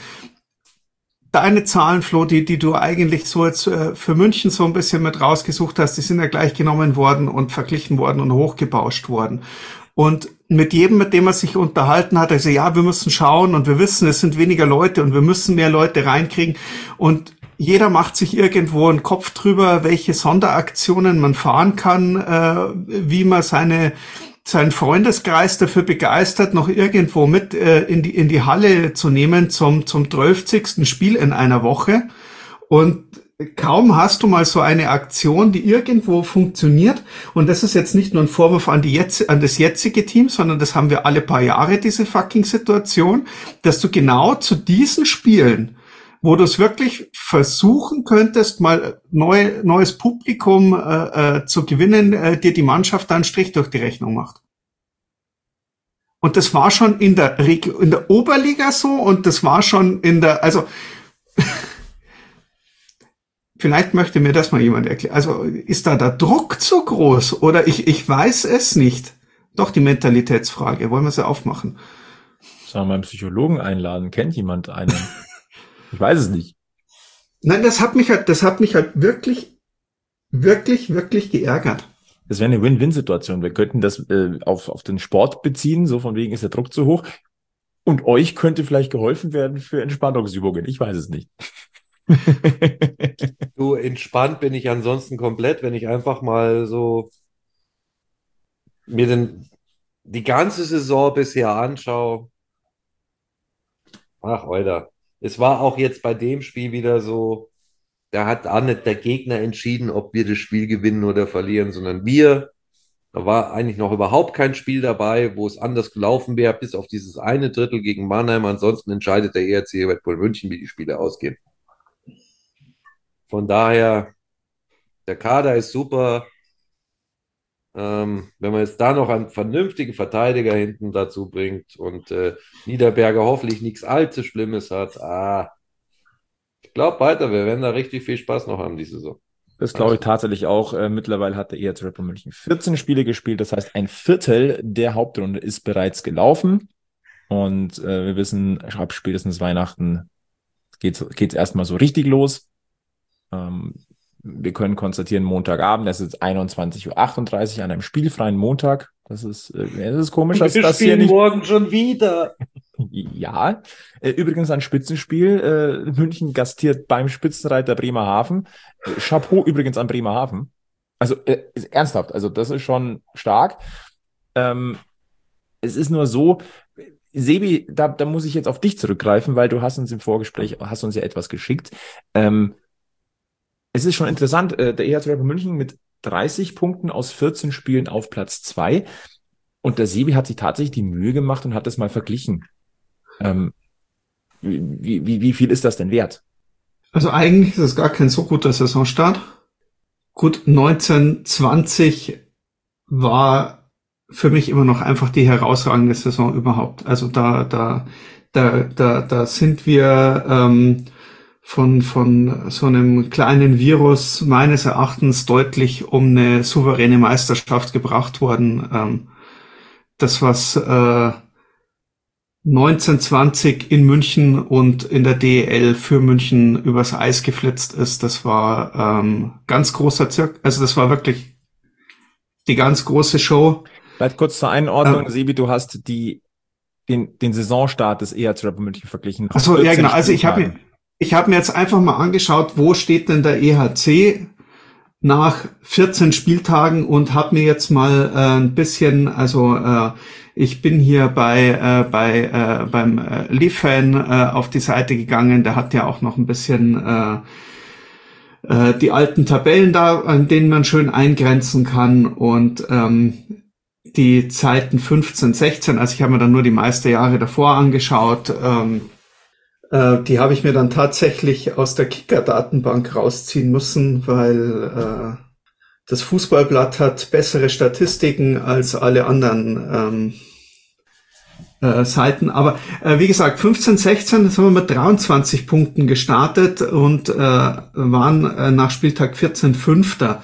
deine Zahlen, Flo, die du eigentlich so jetzt für München so ein bisschen mit rausgesucht hast, die sind ja gleich genommen worden und verglichen worden und hochgebauscht worden. Und mit jedem, mit dem er sich unterhalten hat, also ja, wir müssen schauen und wir wissen, es sind weniger Leute und wir müssen mehr Leute reinkriegen. Und jeder macht sich irgendwo einen Kopf drüber, welche Sonderaktionen man fahren kann, wie man seinen Freundeskreis dafür begeistert, noch irgendwo mit in die Halle zu nehmen zum 12. Spiel in einer Woche. Und kaum hast du mal so eine Aktion, die irgendwo funktioniert. Und das ist jetzt nicht nur ein Vorwurf an das jetzige Team, sondern das haben wir alle paar Jahre, diese fucking Situation, dass du genau zu diesen Spielen, wo du es wirklich versuchen könntest, mal neues Publikum zu gewinnen, dir die Mannschaft da einen Strich durch die Rechnung macht. Und das war schon in der Oberliga so und das war schon also vielleicht möchte mir das mal jemand erklären. Also ist da der Druck zu groß oder ich weiß es nicht. Doch, die Mentalitätsfrage, wollen wir sie aufmachen? Sollen wir mal einen Psychologen einladen? Kennt jemand einen? Ich weiß es nicht. Nein, das hat mich halt wirklich, wirklich, wirklich geärgert. Das wäre eine Win-Win-Situation. Wir könnten das auf den Sport beziehen, so von wegen ist der Druck zu hoch. Und euch könnte vielleicht geholfen werden für Entspannungsübungen. Ich weiß es nicht. Du, entspannt bin ich ansonsten komplett, wenn ich einfach mal so mir die ganze Saison bisher anschaue. Ach, Alter. Es war auch jetzt bei dem Spiel wieder so, da hat auch nicht der Gegner entschieden, ob wir das Spiel gewinnen oder verlieren, sondern wir. Da war eigentlich noch überhaupt kein Spiel dabei, wo es anders gelaufen wäre, bis auf dieses eine Drittel gegen Mannheim. Ansonsten entscheidet der ERC Red Bull München, wie die Spiele ausgehen. Von daher, der Kader ist super. Wenn man jetzt da noch einen vernünftigen Verteidiger hinten dazu bringt und Niederberger hoffentlich nichts allzu Schlimmes hat, ich glaube weiter, wir werden da richtig viel Spaß noch haben diese Saison. Das glaube ich tatsächlich auch. Mittlerweile hat der ERC Red Bull München 14 Spiele gespielt. Das heißt, ein Viertel der Hauptrunde ist bereits gelaufen. Und wir wissen, ab spätestens Weihnachten geht's erstmal so richtig los. Wir können konstatieren, Montagabend, das ist 21:38 Uhr an einem spielfreien Montag. Das ist komisch, dass das hier nicht... morgen schon wieder. Ja, übrigens ein Spitzenspiel. München gastiert beim Spitzenreiter Bremerhaven. Chapeau übrigens an Bremerhaven. Also ernsthaft, also das ist schon stark. Es ist nur so, Sebi, da muss ich jetzt auf dich zurückgreifen, weil du hast uns im Vorgespräch, hast uns ja etwas geschickt. Es ist schon interessant, der EHC Red Bull München mit 30 Punkten aus 14 Spielen auf Platz 2. Und der Sebi hat sich tatsächlich die Mühe gemacht und hat das mal verglichen. Wie viel ist das denn wert? Also eigentlich ist es gar kein so guter Saisonstart. Gut, 1920 war für mich immer noch einfach die herausragende Saison überhaupt. Also da sind wir von so einem kleinen Virus meines Erachtens deutlich um eine souveräne Meisterschaft gebracht worden. Das, was 1920 in München und in der DEL für München übers Eis geflitzt ist, das war ganz großer Zirk. Also das war wirklich die ganz große Show. Vielleicht kurz zur Einordnung, Sebi, du hast den Saisonstart des EHC Red Bull München verglichen. Achso, ja genau. Also ich habe mir jetzt einfach mal angeschaut, wo steht denn der EHC nach 14 Spieltagen und habe mir jetzt mal ein bisschen, ich bin hier beim Leaf-Fan auf die Seite gegangen, der hat ja auch noch ein bisschen die alten Tabellen da, an denen man schön eingrenzen kann und die Zeiten 15, 16, also ich habe mir dann nur die Meisterjahre davor angeschaut, die habe ich mir dann tatsächlich aus der Kicker-Datenbank rausziehen müssen, weil das Fußballblatt hat bessere Statistiken als alle anderen Seiten. Aber wie gesagt, 15, 16 sind wir mit 23 Punkten gestartet und waren nach Spieltag 14 Fünfter.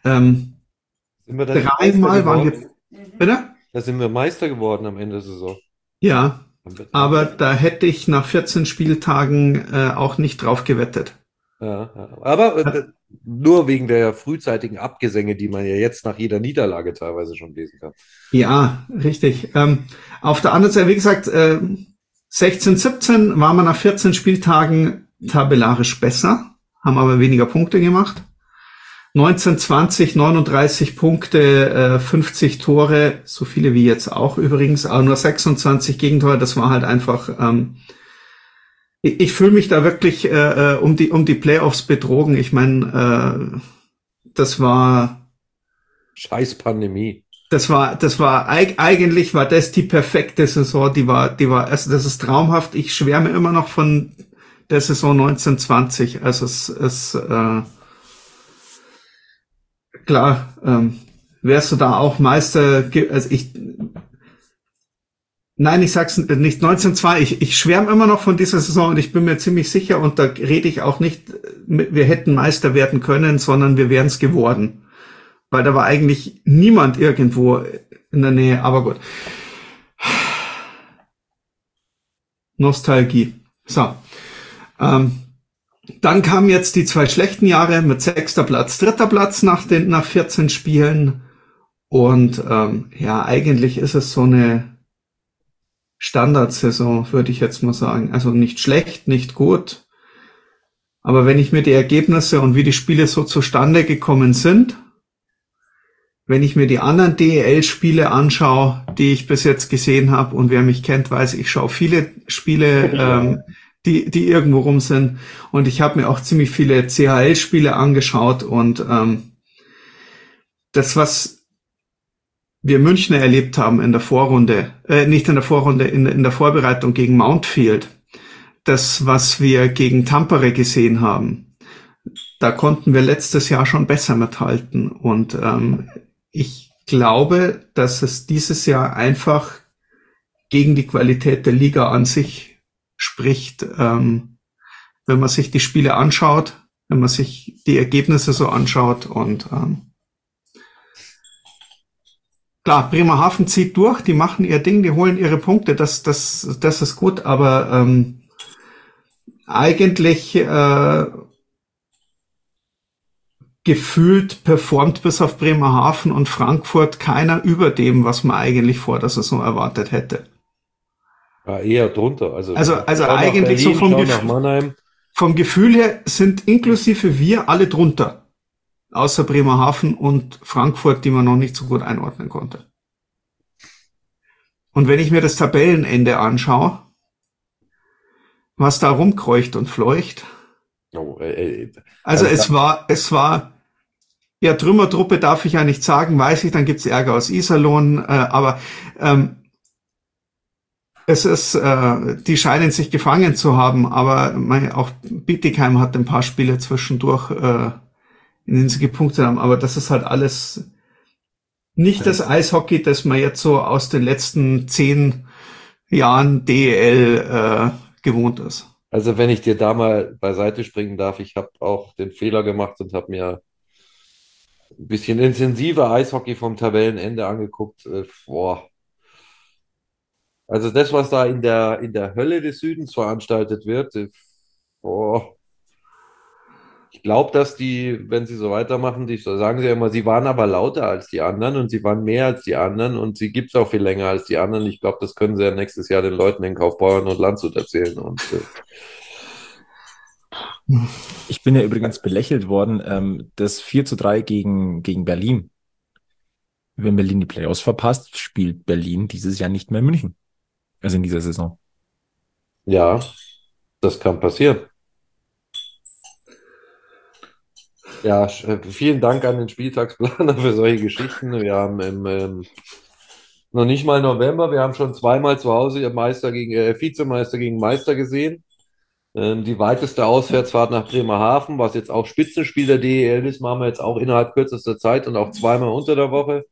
Dreimal waren wir... Bitte? Da sind wir Meister geworden am Ende der Saison. Ja. Aber da hätte ich nach 14 Spieltagen auch nicht drauf gewettet. Ja. Aber nur wegen der frühzeitigen Abgesänge, die man ja jetzt nach jeder Niederlage teilweise schon lesen kann. Ja, richtig. Auf der anderen Seite, wie gesagt, 16, 17 waren wir nach 14 Spieltagen tabellarisch besser, haben aber weniger Punkte gemacht. 19, 20, 39 Punkte, 50 Tore, so viele wie jetzt auch übrigens, aber nur 26 Gegentore, das war halt einfach, ich fühle mich da wirklich um die Playoffs betrogen. Ich meine, das war Scheiß Pandemie. Eigentlich war das die perfekte Saison, die war, also das ist traumhaft. Ich schwärme immer noch von der Saison 1920, also es klar, wärst du da auch Meister, also ich sag's nicht, 1902, ich schwärme immer noch von dieser Saison und ich bin mir ziemlich sicher, und da rede ich auch nicht, wir hätten Meister werden können, sondern wir wären es geworden. Weil da war eigentlich niemand irgendwo in der Nähe, aber gut. Nostalgie. So. Dann kamen jetzt die 2 schlechten Jahre mit 6. Platz, 3. Platz nach 14 Spielen. Und eigentlich ist es so eine Standardsaison, würde ich jetzt mal sagen. Also nicht schlecht, nicht gut. Aber wenn ich mir die Ergebnisse und wie die Spiele so zustande gekommen sind, wenn ich mir die anderen DEL-Spiele anschaue, die ich bis jetzt gesehen habe, und wer mich kennt, weiß, ich schaue viele Spiele, die irgendwo rum sind. Und ich habe mir auch ziemlich viele CHL-Spiele angeschaut. Und das, was wir Münchner erlebt haben in der Vorrunde, nicht in der Vorrunde, in der Vorbereitung gegen Mountfield, das, was wir gegen Tampere gesehen haben, da konnten wir letztes Jahr schon besser mithalten. Und ich glaube, dass es dieses Jahr einfach gegen die Qualität der Liga an sich spricht, wenn man sich die Spiele anschaut, wenn man sich die Ergebnisse so anschaut. Und Klar, Bremerhaven zieht durch, die machen ihr Ding, die holen ihre Punkte, das ist gut, aber eigentlich gefühlt performt bis auf Bremerhaven und Frankfurt keiner über dem, was man eigentlich vor der Saison erwartet hätte. Ja, eher drunter. Also eigentlich Berlin, so nach Mannheim. vom Gefühl her sind inklusive wir alle drunter. Außer Bremerhaven und Frankfurt, die man noch nicht so gut einordnen konnte. Und wenn ich mir das Tabellenende anschaue, was da rumkreucht und fleucht. Oh, also es war, ja, Trümmertruppe darf ich ja nicht sagen, weiß ich, dann gibt's Ärger aus Iserlohn, aber es ist, die scheinen sich gefangen zu haben, aber auch Bietigheim hat ein paar Spiele zwischendurch, in denen sie gepunktet haben, aber das ist halt alles nicht das Eishockey, das man jetzt so aus den letzten 10 Jahren DEL gewohnt ist. Also wenn ich dir da mal beiseite springen darf, ich habe auch den Fehler gemacht und habe mir ein bisschen intensiver Eishockey vom Tabellenende angeguckt. Also das, was da in der Hölle des Südens veranstaltet wird, ich glaube, dass die, wenn sie so weitermachen, sagen sie ja immer, sie waren aber lauter als die anderen und sie waren mehr als die anderen und sie gibt es auch viel länger als die anderen. Ich glaube, das können sie ja nächstes Jahr den Leuten in Kaufbeuren und Landshut erzählen. Ich bin ja übrigens belächelt worden, das 4:3 gegen Berlin. Wenn Berlin die Playoffs verpasst, spielt Berlin dieses Jahr nicht mehr in München. Also in dieser Saison. Ja, das kann passieren. Ja, vielen Dank an den Spieltagsplaner für solche Geschichten. Wir haben noch nicht mal November, wir haben schon zweimal zu Hause Vizemeister gegen Meister gesehen. Die weiteste Auswärtsfahrt nach Bremerhaven, was jetzt auch Spitzenspiel der DEL ist, machen wir jetzt auch innerhalb kürzester Zeit und auch zweimal unter der Woche.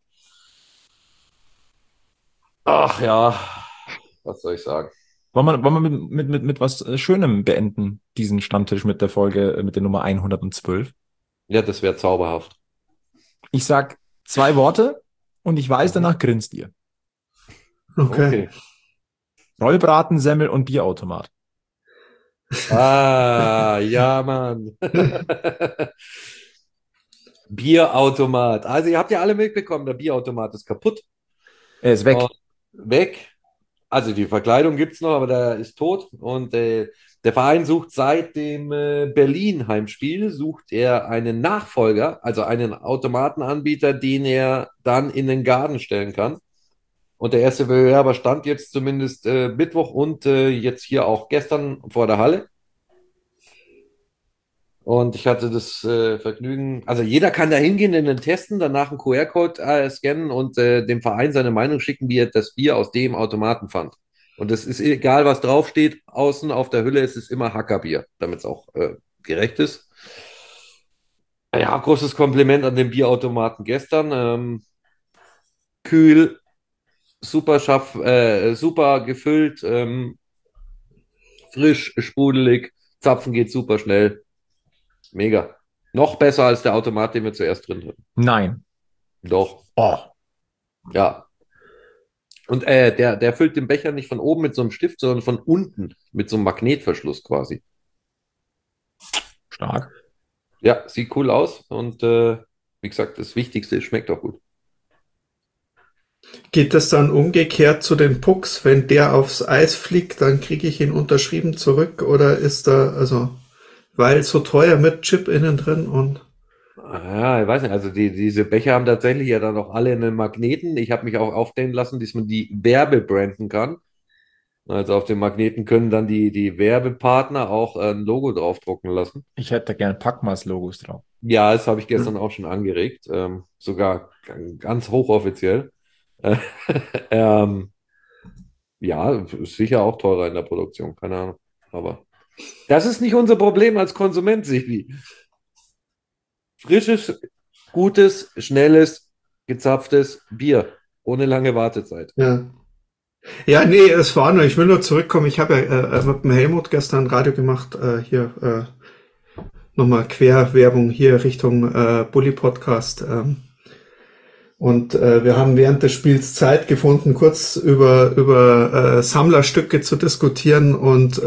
Ach ja, was soll ich sagen? Wollen wir mit was Schönem beenden, diesen Stammtisch mit der Folge, mit der Nummer 112? Ja, das wäre zauberhaft. Ich sag 2 Worte und ich weiß, danach grinst ihr. Okay. Rollbraten, Semmel und Bierautomat. Ah, ja, Mann. Bierautomat. Also ihr habt ja alle mitbekommen, der Bierautomat ist kaputt. Er ist weg. Weg. Also die Verkleidung gibt es noch, aber der ist tot. Und der Verein sucht seit dem Berlin-Heimspiel, sucht er einen Nachfolger, also einen Automatenanbieter, den er dann in den Garten stellen kann. Und der erste Bewerber stand jetzt zumindest Mittwoch und jetzt hier auch gestern vor der Halle. Und ich hatte das Vergnügen, also jeder kann da hingehen, in den testen, danach einen QR-Code scannen und dem Verein seine Meinung schicken, wie er das Bier aus dem Automaten fand. Und es ist egal, was draufsteht, außen auf der Hülle ist es immer Hackerbier, damit es auch gerecht ist. Ja, großes Kompliment an den Bierautomaten gestern. Kühl, super super gefüllt, frisch, sprudelig, Zapfen geht super schnell. Mega. Noch besser als der Automat, den wir zuerst drin hatten. Nein. Doch. Oh. Ja. Und der füllt den Becher nicht von oben mit so einem Stift, sondern von unten mit so einem Magnetverschluss quasi. Stark. Ja, sieht cool aus und wie gesagt, das Wichtigste ist, schmeckt auch gut. Geht das dann umgekehrt zu den Pucks? Wenn der aufs Eis fliegt, dann kriege ich ihn unterschrieben zurück oder ist da, also, weil so teuer mit Chip innen drin und... Ja, ich weiß nicht, also diese Becher haben tatsächlich ja dann auch alle einen Magneten. Ich habe mich auch aufstellen lassen, dass man die Werbebranden kann. Also auf dem Magneten können dann die Werbepartner auch ein Logo draufdrucken lassen. Ich hätte gerne Packmas-Logos drauf. Ja, das habe ich gestern auch schon angeregt, sogar ganz hochoffiziell. Ja, ist sicher auch teurer in der Produktion, keine Ahnung. Aber das ist nicht unser Problem als Konsument, Sebi. Frisches, gutes, schnelles, gezapftes Bier ohne lange Wartezeit. Ja. Ja, nee, es war nur, ich will nur zurückkommen. Ich habe ja mit dem Helmut gestern Radio gemacht, hier nochmal Querwerbung hier Richtung Bully Podcast. Und wir haben während des Spiels Zeit gefunden, kurz über Sammlerstücke zu diskutieren und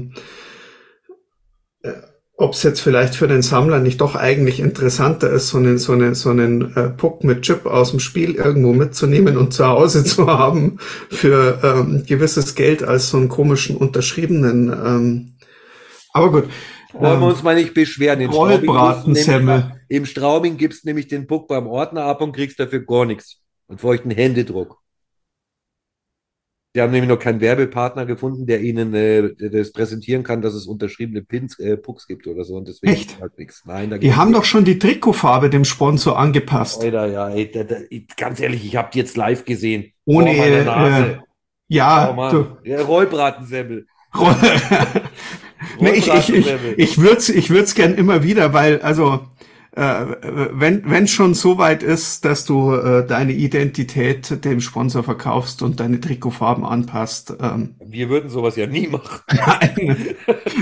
ob es jetzt vielleicht für den Sammler nicht doch eigentlich interessanter ist, so einen Puck mit Chip aus dem Spiel irgendwo mitzunehmen und zu Hause zu haben für gewisses Geld als so einen komischen unterschriebenen. Aber gut. Wollen wir uns mal nicht beschweren. Rollbratensemmel. Im Straubing gibt's nämlich den Puck beim Ordner ab und kriegst dafür gar nichts. Und feuchten Händedruck. Die haben nämlich noch keinen Werbepartner gefunden, der ihnen das präsentieren kann, dass es unterschriebene Pucks gibt oder so. Und deswegen Echt? halt nichts. Nein, Die haben doch schon die Trikotfarbe dem Sponsor angepasst. Alter, ja, ganz ehrlich, ich habe die jetzt live gesehen. Ohne, Vor meiner Nase. ja, Oh Mann. Ja, Rollbratensemmel. Nee, ich würd's gern immer wieder, weil, also, wenn schon so weit ist, dass du deine Identität dem Sponsor verkaufst und deine Trikotfarben anpasst. Wir würden sowas ja nie machen. Nein.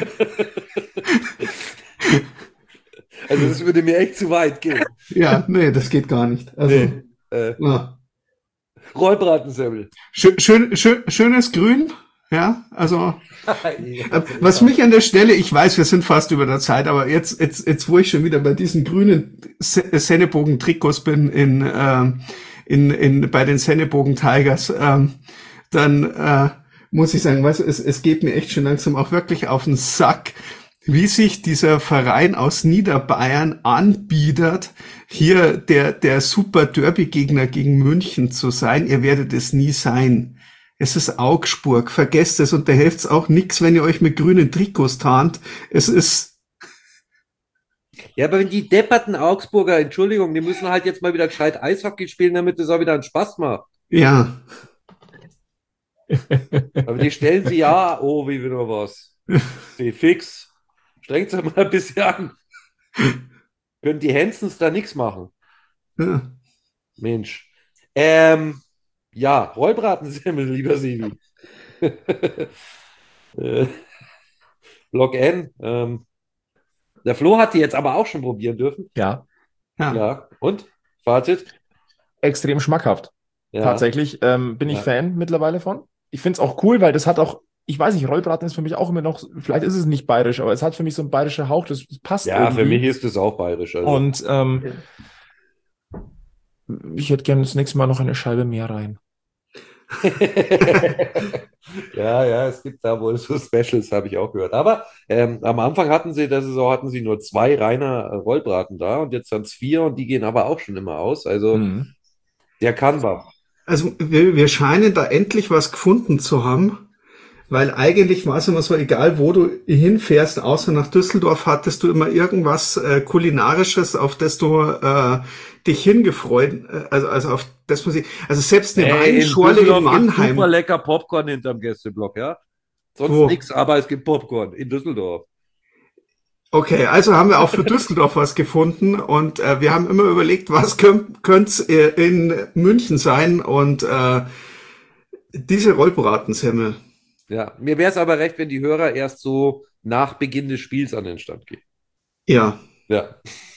Also das würde mir echt zu weit gehen. Ja, nee, das geht gar nicht. Also, ja. Rollbratensemmel. Schönes Grün. Ja, also was mich an der Stelle, ich weiß, wir sind fast über der Zeit, aber jetzt wo ich schon wieder bei diesen grünen Sennebogen-Trikots bin bei den Sennebogen Tigers, dann muss ich sagen, weißt du, es geht mir echt schon langsam auch wirklich auf den Sack, wie sich dieser Verein aus Niederbayern anbietet, hier der super Derby-Gegner gegen München zu sein. Ihr werdet es nie sein. Es ist Augsburg, vergesst es und da hilft's auch nix, wenn ihr euch mit grünen Trikots tarnt. Es ist... Ja, aber wenn die depperten Augsburger, Entschuldigung, die müssen halt jetzt mal wieder gescheit Eishockey spielen, damit es auch wieder einen Spaß macht. Ja. Aber die stellen sie ja, oh, wie wieder was. Sie fix. Strengt euch mal ein bisschen an. Können die Hensons da nichts machen? Ja. Mensch. Ja, Rollbratensemmel, lieber Sebi. Block N. Der Flo hat die jetzt aber auch schon probieren dürfen. Ja, Ja. Und? Fazit? extrem schmackhaft. Ja. Tatsächlich bin ich Fan mittlerweile von. Ich finde es auch cool, weil das hat auch, ich weiß nicht, Rollbraten ist für mich auch immer noch, vielleicht ist es nicht bayerisch, aber es hat für mich so einen bayerischen Hauch, das passt Ja, irgendwie. für mich ist es auch bayerisch. Also. Und ich hätte gerne das nächste Mal noch eine Scheibe mehr rein. Ja, es gibt da wohl so Specials, habe ich auch gehört. Aber am Anfang hatten sie nur 2 reiner Rollbraten da und jetzt sind es 4 und die gehen aber auch schon immer aus. Also der kann was. Also wir scheinen da endlich was gefunden zu haben, weil eigentlich war es immer so, egal wo du hinfährst, außer nach Düsseldorf, hattest du immer irgendwas Kulinarisches, auf das du dich hingefreut, also auf das muss ich, also selbst eine Weinschorle in Mannheim. Super lecker Popcorn hinterm Gästeblock, ja? Sonst nichts, aber es gibt Popcorn in Düsseldorf. Okay, also haben wir auch für Düsseldorf was gefunden und wir haben immer überlegt, was könnte in München sein und diese Rollbratensemmel. Ja, mir wäre es aber recht, wenn die Hörer erst so nach Beginn des Spiels an den Stand gehen. Ja. Ja.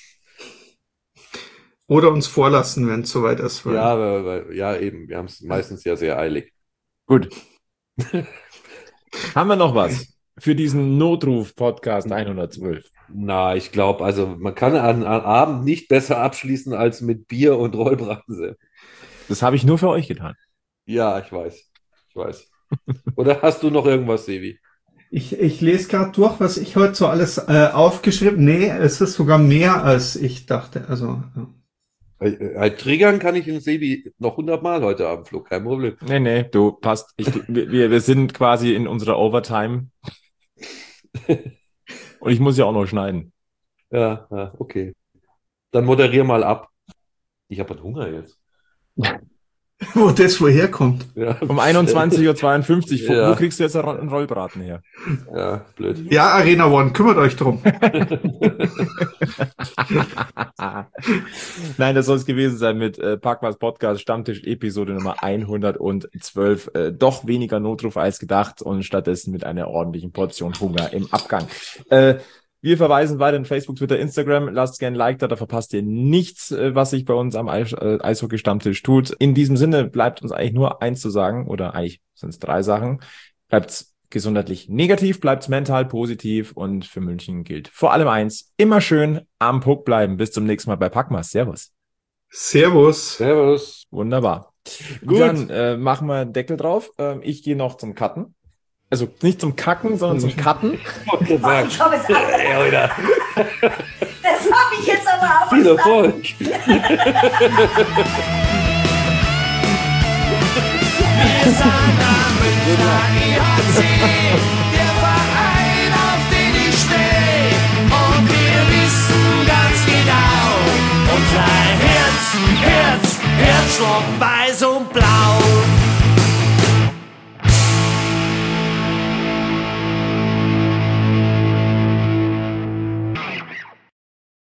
Oder uns vorlassen, wenn es soweit ist. Ja, eben. Wir haben es meistens ja sehr eilig. Gut. Haben wir noch was für diesen Notruf-Podcast 112? Na, ich glaube, also man kann an Abend nicht besser abschließen als mit Bier und Rollbratensemmel. Das habe ich nur für euch getan. Ja, ich weiß. Oder hast du noch irgendwas, Sevi? Ich lese gerade durch, was ich heute so alles aufgeschrieben. Nee, es ist sogar mehr, als ich dachte. Also Triggern kann ich den Sevi noch 100-mal heute Abend, Flo, kein Problem. Nee, du passt. Wir sind quasi in unserer Overtime. Und ich muss ja auch noch schneiden. Ja, okay. Dann moderier mal ab. Ich habe Hunger jetzt. Wo das woher kommt. Ja. Um 21:52 Uhr. Ja. Wo kriegst du jetzt einen Rollbraten her? Ja, blöd. Ja, Arena One, kümmert euch drum. Nein, das soll es gewesen sein mit Packmas Podcast Stammtisch Episode Nummer 112. Doch weniger Notruf als gedacht und stattdessen mit einer ordentlichen Portion Hunger im Abgang. Wir verweisen weiter in Facebook, Twitter, Instagram. Lasst gerne ein Like da verpasst ihr nichts, was sich bei uns am Eishockey-Stammtisch tut. In diesem Sinne bleibt uns eigentlich nur eins zu sagen, oder eigentlich sind es 3 Sachen. Bleibt's gesundheitlich negativ, bleibt's mental positiv und für München gilt vor allem eins, immer schön am Puck bleiben. Bis zum nächsten Mal bei Packmas. Servus. Servus. Servus. Wunderbar. Gut. Dann machen wir einen Deckel drauf. Ich gehe noch zum Cutten. Also nicht zum Kacken, sondern zum Cutten. Ich habe es abgemacht. Das habe ich jetzt aber auch Viel Erfolg. Wir sind am Münchner EHC, der Verein, auf den ich stehe. Und wir wissen ganz genau, unser Herzschlag weiß und blau.